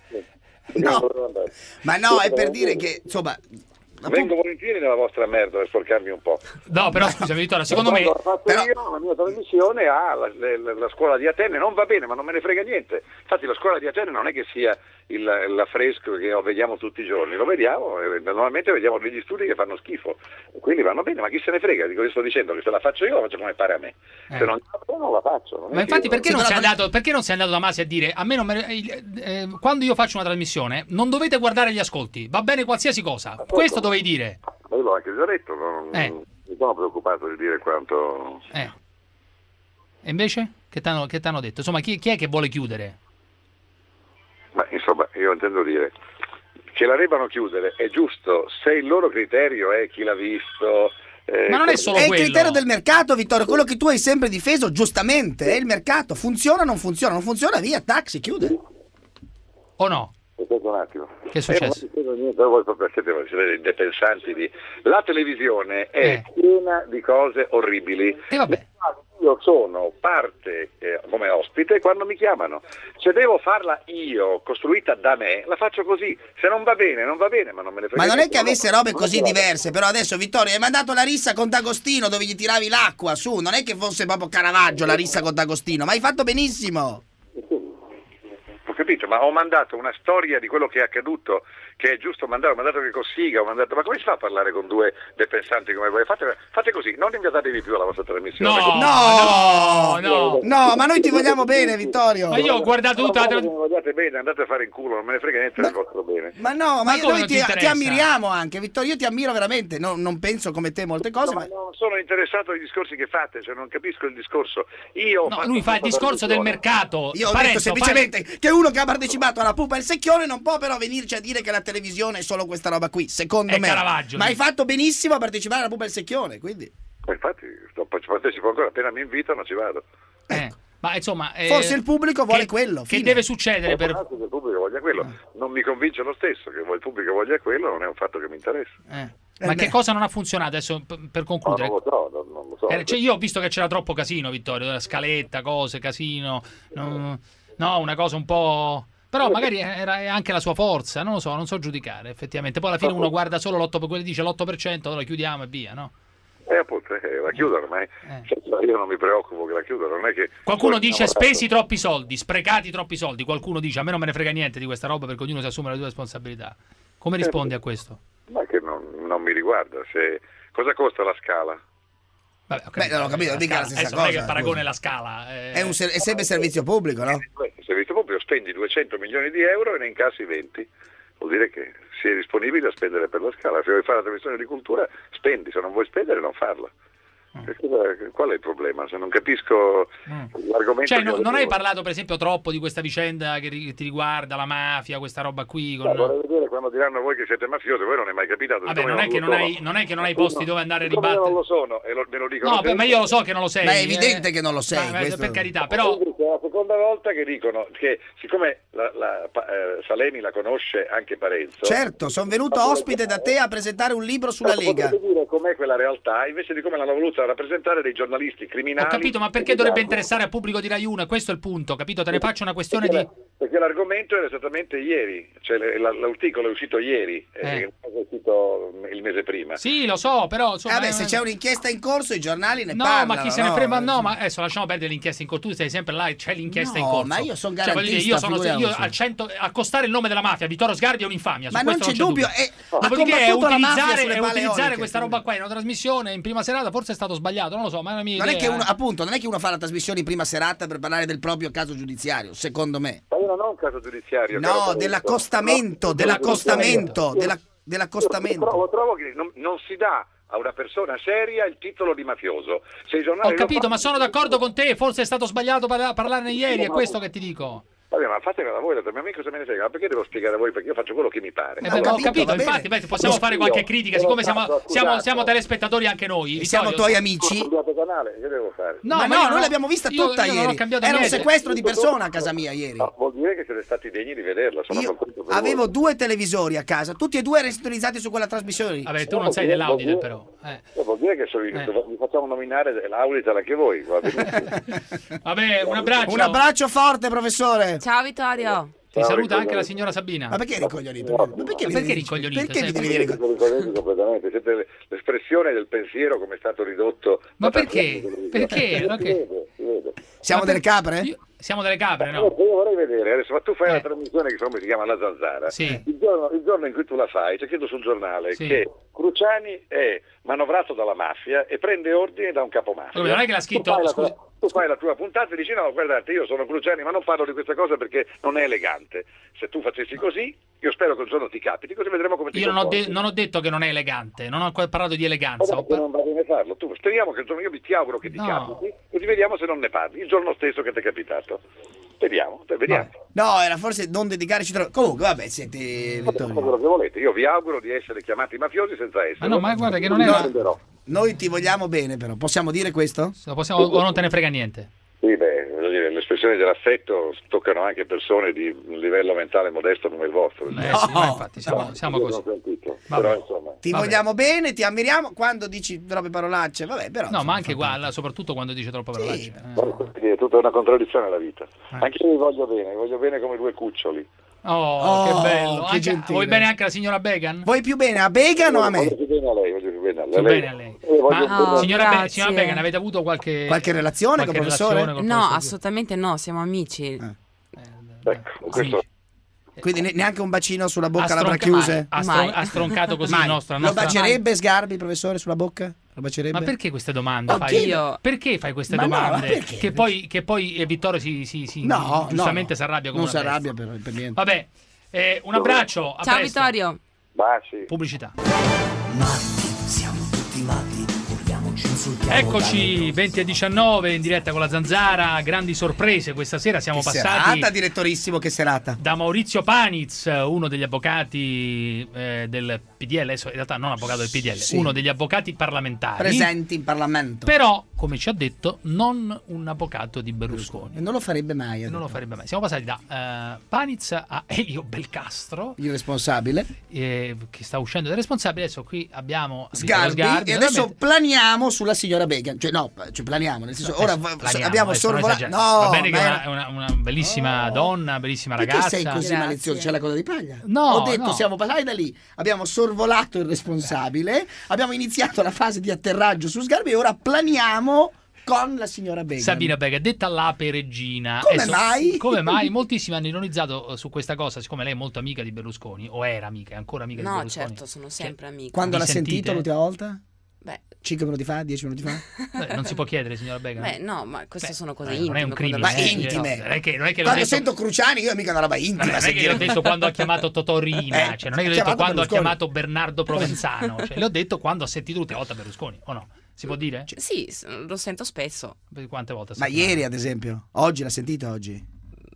No. Non dovevo andare. ma no, è per dire che, insomma, Vengo volentieri nella vostra merda per sporcarmi un po'. no, però scusami Vittorio, secondo me... Quando ho fatto però- io, la mia trasmissione ha la, la- la scuola di Atene, non va bene, ma non me ne frega niente. Infatti la scuola di Atene non è che sia il, l'affresco che vediamo tutti i giorni, lo vediamo, e normalmente vediamo degli studi che fanno schifo, quindi vanno bene, ma chi se ne frega, dico, io sto dicendo che se la faccio io la faccio come pare a me, Eh. se non, non la faccio. Non è Ma infatti che- perché non, sei andato, perché non sei andato da Masi a dire a me non me- eh, eh, quando io faccio una trasmissione non dovete guardare gli ascolti, va bene qualsiasi cosa, questo dovevi dire. Ma io l'ho anche già detto, non, Eh. mi sono preoccupato di dire quanto... Eh. E invece? Che t'hanno, che t'hanno detto? Insomma, chi, chi è che vuole chiudere? Ma insomma, io intendo dire che la debbano chiudere, è giusto, se il loro criterio è chi l'ha visto... eh, Ma non è solo È il quello. criterio del mercato, Vittorio, quello che tu hai sempre difeso, giustamente, è il mercato. Funziona o non funziona? Non funziona, via, taxi, chiude. O no? Aspetta un attimo. Che è successo? Eh, non ho niente, voi proprio siete, siete dei pensanti di... La televisione è piena di cose orribili. E vabbè. Io sono parte eh, come ospite quando mi chiamano. Se devo farla io, costruita da me, la faccio così. Se non va bene, non va bene, ma non me ne frega. Ma non è che niente. avesse robe Non così ce l'ho. diverse, però adesso Vittorio hai mandato la rissa con D'Agostino dove gli tiravi l'acqua, su, non è che fosse proprio Caravaggio la rissa con D'Agostino, ma hai fatto benissimo. Ho capito, ma ho mandato una storia di quello che è accaduto, che è giusto mandare, ho mandato che Cossiga, ho mandato, ma come si fa a parlare con due depensanti come voi? Fate, fate così, non inviatevi più alla vostra trasmissione. No, No, no, no, ma noi ti vogliamo bene, Vittorio. Ma io ho guardato tutta la Se tra- mi vogliate bene, andate a fare in culo, non me ne frega niente del vostro bene. Ma no, ma, Ma io- come noi non ti ti, ti interessa? ammiriamo anche, Vittorio, io ti ammiro veramente, no- non penso come te molte cose, No, ma... ma non sono interessato ai discorsi che fate, cioè non capisco il discorso. Io ho No, fatto lui fa il questa discorso del trasmissione. mercato. Io ho Parenzo, detto semplicemente che uno che ha partecipato alla Pupa e il Secchione non può però venirci a dire che la televisione è solo questa roba qui, secondo È me. Caravaggio, Ma hai dice. fatto benissimo a partecipare alla Pupa e il Secchione, quindi... Ma infatti, sto, partecipo ancora, appena mi invitano ci vado. Eh, ma insomma, eh, Forse il pubblico vuole che- quello, Che fine. deve succedere per Che il pubblico voglia quello. Non mi convince lo stesso che il pubblico voglia quello, non è un fatto che mi interessa. Eh. Ma che cosa non ha funzionato adesso p- per No, concludere? non lo so, non, non lo so. Eh, cioè, io ho visto che c'era troppo casino, Vittorio, la scaletta, cose, casino. No, no, una cosa un po'. Però magari era è anche la sua forza, non lo so, non so giudicare effettivamente. Poi alla fine uno guarda solo l'otto per quello dice l'otto per cento, allora chiudiamo e via, no? Eh, appunto, eh, la chiudono, ma cioè, io non mi preoccupo che la chiudano, non è che... Qualcuno poi dice innamorati- spesi troppi soldi, sprecati troppi soldi, qualcuno dice a me non me ne frega niente di questa roba perché ognuno si assume le sue responsabilità. Come rispondi a questo? Ma che non, non mi riguarda, se... cosa costa la scala? Vabbè, ho Beh, non ho capito, la mica la scala. stessa Adesso non è cosa, che paragone scusa. la scala. eh. È, un ser- è sempre servizio pubblico, no? Il servizio pubblico spendi duecento milioni di euro e ne incassi venti. Vuol dire che sei disponibile a spendere per la scala. Se vuoi fare la trasmissione di cultura, spendi, se non vuoi spendere non farla. E cosa- Qual è il problema? Se non capisco l'argomento... Cioè, che no- avete non hai voi. parlato, per esempio, troppo di questa vicenda che ri- ti riguarda la mafia, questa roba qui. Con... Ma vorrei vedere quando diranno voi che siete mafiosi, voi non è mai capitato. Vabbè, siccome non è, che lo non sono. hai, non è che non hai No, posti dove andare a siccome io ribattere. non lo sono e lo, me lo dicono No, beh, sempre. ma io lo so che non lo sei. Ma è evidente eh. che non lo sei, Ma- ma- questo- Per carità, però. Quindi è la seconda volta che dicono che siccome la, la, pa- eh, Salemi la conosce anche Parenzo. Certo, sono venuto ospite da te a presentare un libro sulla Lega. Potete dire com'è quella realtà invece di come l'hanno voluta rappresentare dei giornalisti criminali. Ho capito, ma perché dovrebbe interessare al pubblico di Rai uno? Questo è il punto, capito? Te ne faccio una questione di. Perché l'argomento era esattamente ieri, cioè le- la- l'articolo è uscito ieri, eh. Eh. è uscito il mese prima. Sì, lo so, però. Insomma, Eh, vabbè, è- se c'è un'inchiesta in corso i giornali ne No, parlano. ma chi se ne no? frega? No, ma adesso lasciamo perdere l'inchiesta in corso. Tu sei sempre là, c'è l'inchiesta No, in corso. ma io son Cioè, voglio dire, io garantista, sono io figuriamoci. al cento accostare il nome della mafia, Vittorio Sgarbi è un'infamia. Su Ma non questo c'è c'è dubbio, dubbio. e- ha Dopodiché è combattuto la mafia utilizzare, sulle è pale utilizzare eoliche, questa roba qua in una trasmissione in prima serata forse è stato sbagliato, non lo so, ma è una mia Non è idea. che uno, eh. appunto, non è che uno fa la trasmissione in prima serata per parlare del proprio caso giudiziario, secondo me. Ma io non ho un caso giudiziario. caro No, Parenzo. dell'accostamento, No, dell'accostamento, della- Io dell'accostamento. trovo, trovo che non, non si dà a una persona seria il titolo di mafioso. Se i giornali Ho lo capito, fanno- ma sono d'accordo con te, forse è stato sbagliato par- parlarne ieri, è questo che ti dico. Vabbè, ma fatela voi, a me mica cosa me ne frega, ma perché devo spiegare a voi? Perché io faccio quello che mi pare. Eh beh, ma ho capito, va bene. infatti, beh, possiamo Lo fare scudo, qualche critica, sono siccome siamo, stato siamo, accusato. siamo telespettatori anche noi. E siamo Vittorio. tuoi amici? Ho cambiato canale, che devo fare? No, ma ma no, io noi no- l'abbiamo vista io- tutta io non ho ieri. cambiato Era un niente. sequestro di persona a casa mia ieri. No, vuol dire che siete stati degni di vederla. Sono Io contento per avevo voi. due televisori a casa, tutti e due erano sintonizzati su quella trasmissione lì. Vabbè, tu non sei dell'Audit, però. Eh. Eh, vuol dire che so- vi facciamo nominare l'Auditor anche voi. Va benissimo. Vabbè, un abbraccio. Un abbraccio forte, professore. Ciao Vittorio. Ti Ciao, saluta anche ricoglionito. la signora Sabina. Ma perché rincoglionito? Ma perché, Ma perché rincoglionito? Perché mi Sai, devi dire Siete ricoglioniti completamente, siete l'espressione del pensiero come è stato ridotto. Ma da tanti perché? anni di televisione. Perché? Si Ma che- vede, si vede. Siamo Ma delle per- capre? Io- siamo delle capre, no? Io vorrei vedere, adesso, ma tu fai Eh. una trasmissione che come si chiama La Zanzara. Sì. Il, giorno, il giorno in cui tu la fai, c'è scritto sul giornale Sì. che Cruciani è manovrato dalla mafia e prende ordine da un capomafia. Vabbè, non è che l'ha scritto- Tu fai, la scusi. tua, tu fai la tua puntata e dici no, guardate, io sono Cruciani, ma non parlo di questa cosa perché non è elegante. Se tu facessi così, io spero che un giorno ti capiti, così vedremo come ti Io non ho, comporti. de- non ho detto che non è elegante, non ho ancora parlato di eleganza. Vabbè, che non va bene farlo. Tu speriamo che il giorno, io ti auguro che ti No. capiti, così vediamo se non ne parli il giorno stesso che ti è capitato. Speriamo, dai, vediamo. No, era forse non dedicarci troppo. Comunque, vabbè, siete Fate Vittorio. quello che volete. Io vi auguro di essere chiamati mafiosi senza essere. Ma no, ma guarda che non è Io la- prenderò. Noi ti vogliamo bene, però. Possiamo dire questo? Lo possiamo, o non te ne frega niente? Sì, beh, voglio dire, le espressioni dell'affetto toccano anche persone di un livello mentale modesto come il vostro. Eh, sì, ma infatti siamo, siamo Io così. l'ho sentito, Vabbè. però insomma. Ti Vabbè. vogliamo bene, ti ammiriamo. Quando dici troppe parolacce, vabbè, però. No, insomma, ma anche fa qua, soprattutto quando dice troppo parolacce. Eh. È tutta una contraddizione la vita. Anche io vi voglio bene, vi voglio bene come due cuccioli. Oh, Oh, che bello. che Anche- gentile. vuoi bene anche la signora Began? Vuoi più bene a Began o a me? Voglio più bene a lei, voglio più bene a lei. Più bene a lei. Eh, voglio Ma più bene- signora, Be- grazie. signora Began, avete avuto qualche Qualche relazione qualche col professore? relazione col No, professore? assolutamente no, siamo amici. Ecco, questo Quindi ne- neanche un bacino sulla bocca, Ha labbra stronca- chiuse? ha stron- ha stroncato così Mai. il nostro- la Lo nostra- bacerebbe Sgarbi, professore, sulla bocca? Lo bacerebbe? Ma perché queste domande? Oddio. Fai? Io- Perché fai queste Ma no, ma domande? perché? Che poi, che poi eh, Vittorio si, si, si No, giustamente no, si arrabbia come non si una bestia. arrabbia per, per niente. Vabbè, eh, un abbraccio. A Ciao presto. Vittorio. Baci. Pubblicità. Siamo tutti matti, urliamoci, insultiamo. Eccoci, venti e diciannove in diretta con la Zanzara. Grandi sorprese questa sera. Siamo Che passati serata, direttorissimo, che serata. da Maurizio Paniz, uno degli avvocati eh, del P D L, adesso in realtà non avvocato del P D L, Sì. uno degli avvocati parlamentari. Presenti in Parlamento. Però, come ci ha detto, non un avvocato di Berlusconi. E non lo farebbe mai. ha Non lo detto. farebbe mai. Siamo passati da eh, Paniz a Elio Belcastro, Il responsabile. eh, che sta uscendo dal responsabile. Adesso qui abbiamo Vittorio Sgarbi, Sgarbi, e adesso naturalmente. planiamo sulla signora Began. Cioè, no, cioè planiamo, nel senso, ora va- Planiamo, abbiamo adesso non sorvolato. esageriamo. No, va bene che ma è era- una, una- una bellissima donna, bellissima Perché ragazza. sei così Grazie. malizioso? C'è la coda di paglia? No, Ho detto, no. siamo passati da lì, abbiamo sorvolato il responsabile, abbiamo iniziato la fase di atterraggio su Sgarbi e ora planiamo con la signora Began. Sabina Bega, detta l'ape regina. Come E so- mai? Come mai? Moltissimi hanno ironizzato eh, su questa cosa, siccome lei è molto amica di Berlusconi, o era amica, è ancora amica di No, Berlusconi. certo, sono sempre amica. Quando Vi l'ha sentite? sentito l'ultima volta? Beh, cinque minuti fa? dieci minuti fa? Beh, non si può chiedere, signora Bega. beh, no, ma queste Beh, sono cose eh, intime. non è un quando crimine. la- Ma eh, intime. Non è che, non è che l'ho Quando detto- sento Cruciani io mica una roba non intima. è, non è che sentire- l'ho detto quando ha chiamato Totorina, Eh, cioè non è che ha l'ho detto chiamato quando ha Berlusconi. chiamato Bernardo Provenzano, cioè, l'ho detto quando ha sentito l'ultima volta Berlusconi, o no? Si può dire? Sì, s- lo sento spesso. Per quante volte? Ma ieri, ad esempio. Oggi l'ha sentito oggi?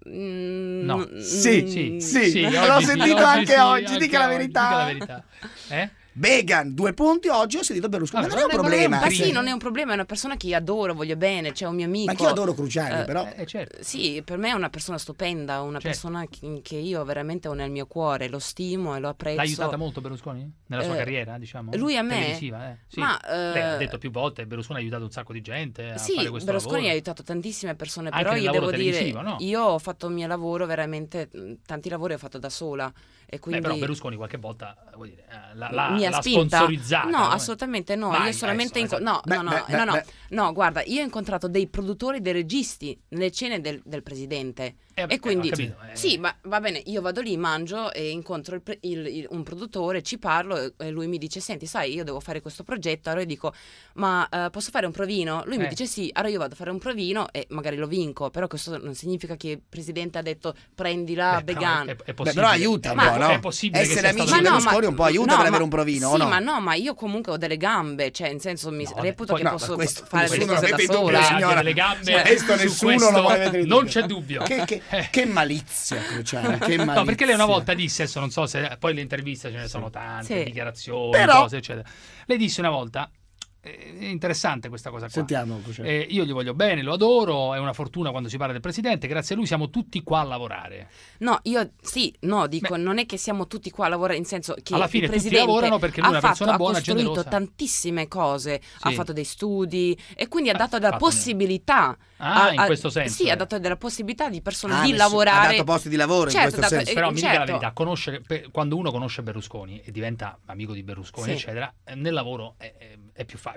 Mm, No. mm, Sì, mm, sì, Sì, l'ho oggi sì, sentito oggi anche sì, oggi, anche dica la oggi, verità. dica la verità. Eh? Began, due punti, oggi ho sentito Berlusconi. Vabbè, Ma non è un non è- non è un problema. Ma crimine. sì, non è un problema, è una persona che io adoro, voglio bene, c'è un mio amico. Ma anch'io adoro Cruciani, Eh, però. Eh, certo. Sì, per me è una persona stupenda, una Certo. persona che, che io veramente ho nel mio cuore, lo stimo e lo apprezzo. L'ha aiutata molto Berlusconi? Nella sua Eh, carriera, diciamo? lui a me? televisiva, eh? Sì. Ma, Lei ha eh, detto più volte, Berlusconi ha aiutato un sacco di gente a Sì, fare questo Berlusconi lavoro. ha aiutato tantissime persone, Anche però nel io lavoro devo dire, televisivo, no? io ho fatto il mio lavoro veramente, mh, tanti lavori ho fatto da sola e Beh, quindi però Berlusconi qualche volta vuol dire, eh, l'ha, l'ha, mi ha l'ha spinta. sponsorizzata. No, come- assolutamente no, Vai, io solamente adesso, inco- no, Beh, no, no, beh, no, no, beh. no, guarda, io ho incontrato dei produttori, dei registi nelle cene del, del presidente. Eh, E quindi, ho capito, eh. sì, ma va bene, io vado lì, mangio e incontro il pre- il- il- un produttore, ci parlo e- e lui mi dice, senti, sai, io devo fare questo progetto, allora io dico, ma eh, posso fare un provino? Lui mi Eh. dice sì, allora io vado a fare un provino e magari lo vinco, però questo non significa che il presidente ha detto prendila, Beh, però Began. è, è Beh, possibile. però aiuta un Ma- po', no? È possibile che Essere sia amici stato- di Ma no, Berlusconi ma- un po' aiuta no, per avere ma- un provino, sì, o no? ma no, ma io comunque ho delle gambe, cioè in senso mi No, reputo poi- che no, posso ma questo- fare questo delle non cose da mette in dubbio, sola. Anche signora. delle gambe, Cioè, questo su nessuno questo lo vuole mettere in non dubbio. c'è dubbio. Che, che- Eh. che malizia, Cruciani, che malizia. No, perché lei una volta disse, adesso non so se poi le interviste ce ne sono tante, Sì. dichiarazioni, Però- cose, eccetera. Lei disse una volta, eh, è interessante questa cosa qua. Sentiamo, Cruciani. Eh, io gli voglio bene, lo adoro, è una fortuna quando si parla del presidente, grazie a lui siamo tutti qua a lavorare. No, io sì, no, dico, non è che siamo tutti qua a lavorare, in senso che Alla fine il tutti presidente lavorano perché lui è ha una fatto, persona buona, ha costruito generosa. tantissime cose, ha Sì. fatto dei studi e quindi ha dato della fatto- possibilità. Ah, a- in a- questo senso. Sì, ha dato della possibilità di persone Ah, di nessuno- lavorare. ha dato posti di lavoro in Certo, questo ha dato- senso. eh, Però mi dica la certo. verità, conoscere, per- quando uno conosce Berlusconi e diventa amico di Berlusconi, Sì. eccetera, eh, nel lavoro è, è- è più facile.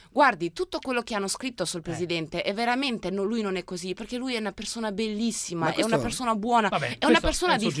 guardi, tutto quello che hanno scritto sul presidente è veramente, no, lui non è così, perché lui è una persona bellissima, Ma è una questo- persona buona, Vabbè, è questo una persona è un di suo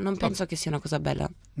non penso che sia una cosa bella.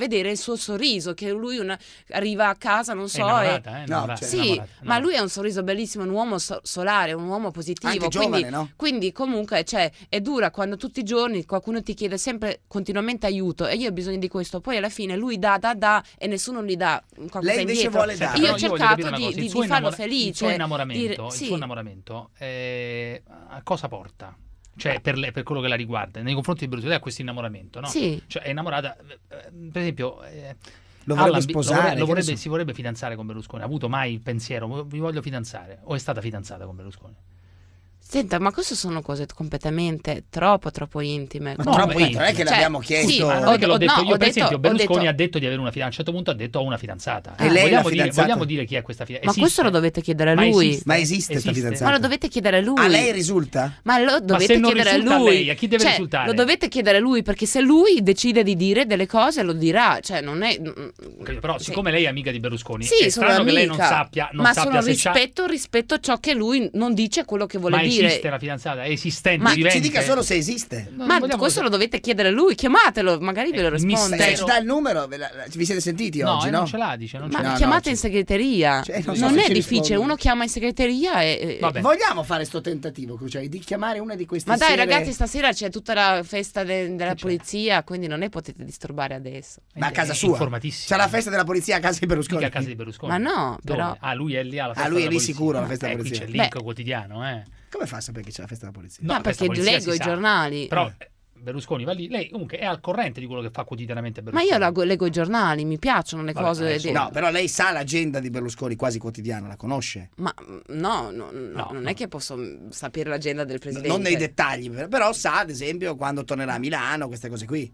vedere il suo sorriso, che lui una, arriva a casa, non so, innamorata, e, eh, innamorata. sì, innamorata, ma lui ha un sorriso bellissimo, un uomo so- solare, un uomo positivo, Anche quindi, giovane, no? quindi comunque cioè, è dura quando tutti i giorni qualcuno ti chiede sempre continuamente aiuto e io ho bisogno di questo, poi alla fine lui dà, dà, dà e nessuno gli dà qualcosa Lei invece indietro. vuole dare. Io Però ho io voglio cercato capire una di, cosa, il di- suo di farlo innamora- felice. Il suo innamoramento, dire- il sì. suo innamoramento eh, a cosa porta? Cioè, per, le- per quello che la riguarda, nei confronti di Berlusconi, lei ha questo innamoramento, no? Sì. Cioè, è innamorata, eh, per esempio, eh, Lo vorrebbe Allan, sposare, lo vorrebbe- lo che vorrebbe- ne so. si vorrebbe fidanzare con Berlusconi. Ha avuto mai il pensiero, mi voglio fidanzare? O è stata fidanzata con Berlusconi? Senta, ma queste sono cose completamente troppo troppo intime. Ma troppo intime, non è che l'abbiamo chiesto. Sì, Ma non è che l'ho ho- detto no, io, ho per detto- esempio, ho Berlusconi detto- ha detto di avere una fidanzata. A un certo punto ha detto ho una fidanzata. E lei è vogliamo, la dire, fidanzata? vogliamo dire chi è questa fidanzata? Ma questo lo dovete chiedere a Ma lui. esiste? Ma esiste sta fidanzata? Ma lo dovete chiedere a lui. A lei risulta? Ma lo dovete se non chiedere a risulta a lui. lei, a chi deve Cioè, risultare? Lo dovete chiedere a lui, perché se lui decide di dire delle cose lo dirà. Cioè, non è. Ok, però siccome lei è amica di Berlusconi, Sì, è sono strano che lei amica, non sappia, non ma sappia sono se c'ha... rispetto, rispetto a ciò che lui non dice quello che vuole Ma dire. esiste la fidanzata? È esistente, Ma vivente? Ci dica solo se esiste. Non Ma vogliamo- questo lo dovete chiedere a lui, chiamatelo, magari ve lo il risponde. Eh, ci dà il numero? Ve la- vi siete sentiti No, oggi, eh, no? non ce l'ha, dice, non ce Ma l'ha. No, chiamate no, in ci- segreteria. Cioè, non so non se è ci difficile, rispondono. uno chiama in segreteria e. e- Vogliamo fare sto tentativo, Cruciani, di chiamare una di queste Ma dai, sere- ragazzi, stasera c'è tutta la festa de- della polizia, quindi non ne potete disturbare adesso. Ma a casa sua? C'è la festa della polizia a casa di Berlusconi. Mica a casa di Berlusconi. Ma no, Dove? però. Ah, lui è lì alla festa Ah, lui è della lì polizia. sicuro alla festa Eh, della qui polizia. c'è il link quotidiano, eh. Come fa a sapere che c'è la festa della polizia? No, Ma questa perché polizia leggo si i sa. giornali. Però eh, Berlusconi va lì, lei comunque è al corrente di quello che fa quotidianamente Ma Berlusconi. io la- leggo i giornali, mi piacciono le Vabbè, cose. adesso- de- No, però lei sa l'agenda di Berlusconi quasi quotidiana, la conosce? Ma mm, no, no, no, non è che posso mm, sapere l'agenda del presidente. Non nei dettagli, però- però sa ad esempio quando tornerà a Milano, queste cose qui.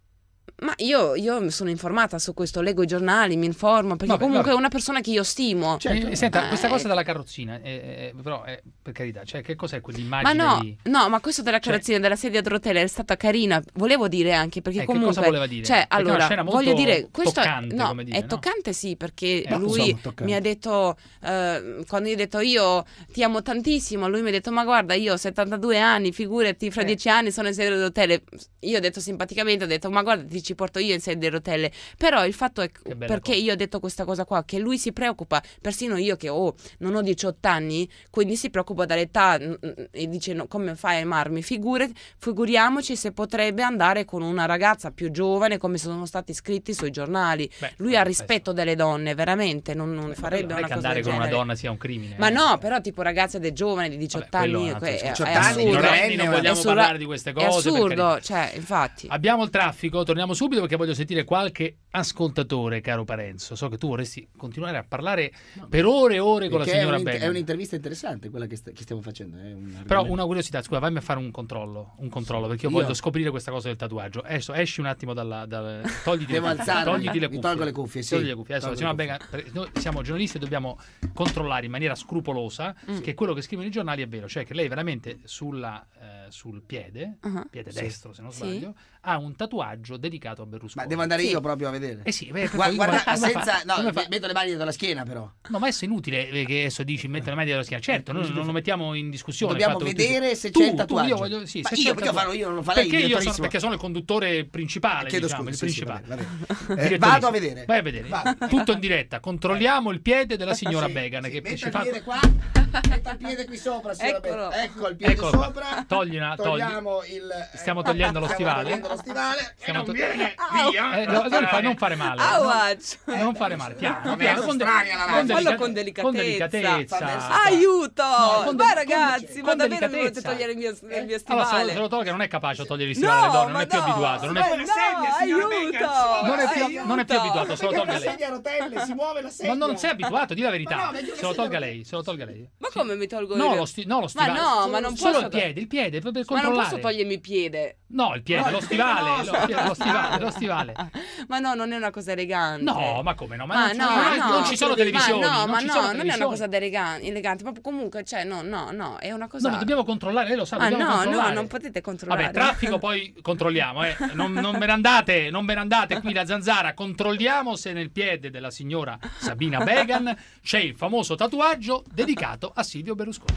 Ma io, io sono informata su questo, leggo i giornali, mi informo, perché Vabbè, comunque vabbè. è una persona che io stimo. Eh, senta, Eh, questa cosa eh, della carrozzina, eh, eh, però eh, per carità, cioè che cos'è Ma quell'immagine no, di... no, ma questo della Cioè- carrozzina della sedia a rotelle è stata carina. Volevo dire anche perché Eh, che comunque. cosa voleva dire? Cioè, Perché è una allora, scena molto voglio dire, questo toccante, no, come dire, è no? toccante sì, perché Eh, lui insomma, toccante. mi ha detto eh, quando io ho detto io ti amo tantissimo, lui mi ha detto "Ma guarda, io ho settantadue anni, figurati, fra Eh. dieci anni sono in sedia a rotelle". Io ho detto simpaticamente, ho detto "Ma guarda, ti ci porto io in sedia a rotelle". Però il fatto è Che bella perché cosa. io ho detto questa cosa qua, che lui si preoccupa, persino io che ho non ho diciotto anni, quindi si preoccupa dall'età mm, mm, e dice "No, come fai a amarmi?". Figure, figuriamoci se potrebbe andare con una ragazza più giovane, come sono stati scritti sui giornali. Beh, lui ha rispetto delle donne, veramente, non, non farebbe Non è una che cosa andare del con una genere. donna sia un crimine. Ma eh. no, però tipo ragazze del giovane di diciotto Vabbè, quello anni è un altro è, discorso. è diciotto anni, assurdo. minorenni, non è vogliamo surra- parlare di queste cose, È per assurdo, carità. cioè, infatti. Abbiamo il traffico, torniamo subito perché voglio sentire qualche ascoltatore, caro Parenzo. So che tu vorresti continuare a parlare per ore e ore con la Perché è, signora un'inter- Begum. è un'intervista interessante quella che, st- che stiamo facendo. È un Però argomento- una curiosità, scusa, fammi a fare un controllo, un controllo perché io, Io? voglio scoprire questa cosa del tatuaggio. Adesso esci un attimo dalla, dalla togliti Devo le cuffie, alzarmi, togliti le mi cuffie. tolgo le cuffie, sì. Togli le cuffie. Adesso la Tolgo signora le Begum, perché noi siamo giornalisti e dobbiamo controllare in maniera scrupolosa Mm. che quello che scrivono i giornali è vero, cioè che lei veramente sulla, eh, sul piede, Uh-huh. piede Sì. destro se non Sì. sbaglio, ha un tatuaggio dedicato a Berlusconi. Ma devo andare Sì. io proprio a vedere. Eh sì, beh, Gua- poi- guarda, come fa- senza, no, come fa- me- metto le mani dietro la schiena però. No, ma adesso è inutile eh, che adesso dici mettere le mani dietro la schiena. Certo, noi non lo mettiamo in discussione. il Dobbiamo fatto che tu- vedere se tu- c'è il tu, tatuaggio. io voglio, sì, Ma se io- c'è il perché tatuaggio. farlo io, non lo fa lei, Perché io sono, direttorissimo. perché sono il conduttore principale, Chiedo diciamo, scusa, il sì, sì, principale. va bene, va bene. Eh, Direttorissimo. vado a vedere. Vai a vedere. Vado. Tutto in diretta. Controlliamo il piede della signora Sì, Begum sì, che metta ci il fa piede qua, metta il piede qui sopra, signora Eccolo. Begum. Ecco il piede Eccolo qua. sopra. Togli una- togli. Togliamo il Stiamo eh, togliendo lo stiamo stivale. togliendo lo stivale. Stiamo E non to- viene Au. via. Eh, no, non, fa- non fare male. Ouch. No, non fare male, piano, Vabbè, piano, sono con, de- strani alla con mano. Fallo delica- con delicatezza. con delicatezza. Fa verso- Aiuto! No, con ma del- ragazzi, con- ma con davvero mi volete delicatezza. togliere il mio, il mio Allora, stivale? se lo tolga non è capace a togliere il stivale alle donne, non è più no, abituato. Non è, ma più- no, signora aiuto! Begum, non è più, aiuto! non è più abituato, se lo Perché tolga una lei. sedia a rotelle, si muove la sedia. Ma non sei abituato, di la verità. Ma no, meglio che se lo sia tolga da- lei, se lo tolga lei. Ma come mi tolgo No, io? lo, sti- no, lo Ma stivale. no, solo, ma non solo posso il piede, il piede per, per Ma non controllare. posso togliermi il piede. No, il piede, No, lo il stivale, piede no, lo, scusa. lo stivale, lo stivale. Ma no, non è una cosa elegante. No, ma come no? Ma, Ma non, no, non- no, non ci sono televisioni. Ma no, non ma ci no, sono non è una televisioni. cosa da elegante, elegante, ma comunque, cioè, no, no, no, è una cosa. No, ma dobbiamo controllare, lei lo sa, Ma dobbiamo no, controllare. no, non potete controllare. Vabbè, traffico poi controlliamo, eh. Non, non ve ne andate, non ve ne andate qui da Zanzara. Controlliamo se nel piede della signora Sabina Begum c'è il famoso tatuaggio dedicato a Silvio Berlusconi.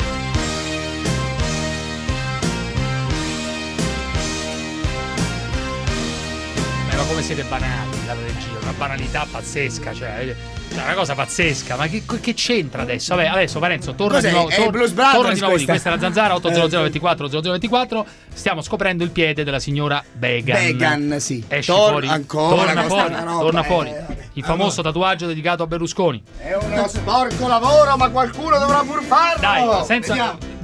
Ma come siete banali dalla regia, una banalità pazzesca, cioè, cioè una cosa pazzesca, ma che, che c'entra adesso? Vabbè, adesso Parenzo, torna Cos'è? di nuovo, È tor- il Blues Brothers torna di nuovo lì, questa? questa è la Zanzara otto zero zero ventiquattro zero zero ventiquattro, stiamo scoprendo il piede della signora Begum. Begum, sì. Esci Tor- fuori, ancora torna questa fuori, roba, torna eh, fuori. vabbè. Il famoso tatuaggio dedicato a Berlusconi. È uno sporco lavoro, ma qualcuno dovrà pur farlo. Dai, senza Vediamo.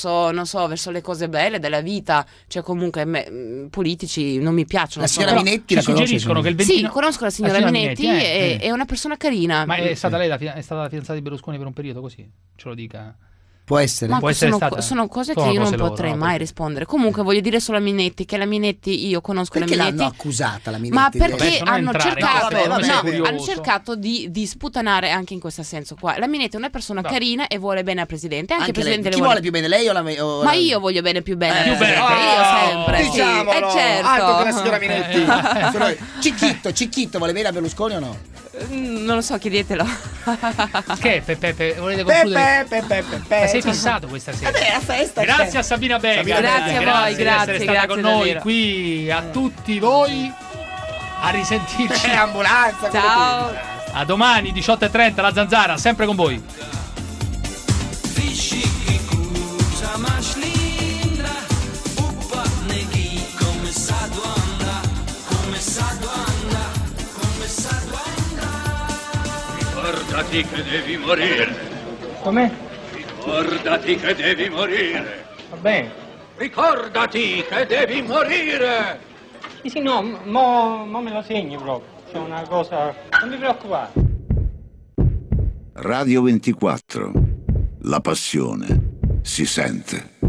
verso, non so, verso le cose belle della vita, cioè comunque me, mh, politici non mi piacciono. La signora Però Minetti ci la conosce? suggeriscono che il ventino... Sì, conosco la signora, La signora Minetti, Minetti, è, eh, eh. è una persona carina. Ma è stata lei la, fia- è stata la fidanzata di Berlusconi per un periodo così? Ce lo dica. Può essere. Ma Può essere sono, stata- sono cose sono che io non cose loro, potrei no? mai rispondere. Comunque voglio dire solo a Minetti che la Minetti, io conosco Perché la l'hanno Minetti. accusata la Minetti? Ma di- perché Vabbè, se non hanno entrare, cercato, vabbè, vabbè, no, curioso. hanno cercato di, di sputanare anche in questo senso qua. La Minetti è una persona carina e vuole bene al presidente. Anche, Anche il presidente lei. le Chi vuole più bene, lei o la o Ma la- io voglio bene più bene. Eh, al presidente, bene. io sempre. sì. Diciamolo. Eh, certo. Altro che la signora Minetti. Però- Cicchitto, Cicchitto vuole bene a Berlusconi o no? Mm, Non lo so, chiedetelo. Che Pepe, Pepe, volete concludere? Pepe, Pepe, Pepe. Ma sei fissato questa sera? Vabbè, la festa. Grazie c'è. a Sabina Bega. Sabina Grazie Bega. a voi, di grazie, essere stata grazie con noi davvero. qui, a tutti voi. A risentirci. Eh, ambulanza. quello Ciao. qui. A domani diciotto e trenta la Zanzara, sempre con voi. Ricordati che devi morire. Com'è? Ricordati che devi morire. Va bene. Ricordati che devi morire. Sì, sì, no, mo, mo me lo segni proprio. C'è una cosa... Non mi preoccupare. Radio ventiquattro. La passione si sente.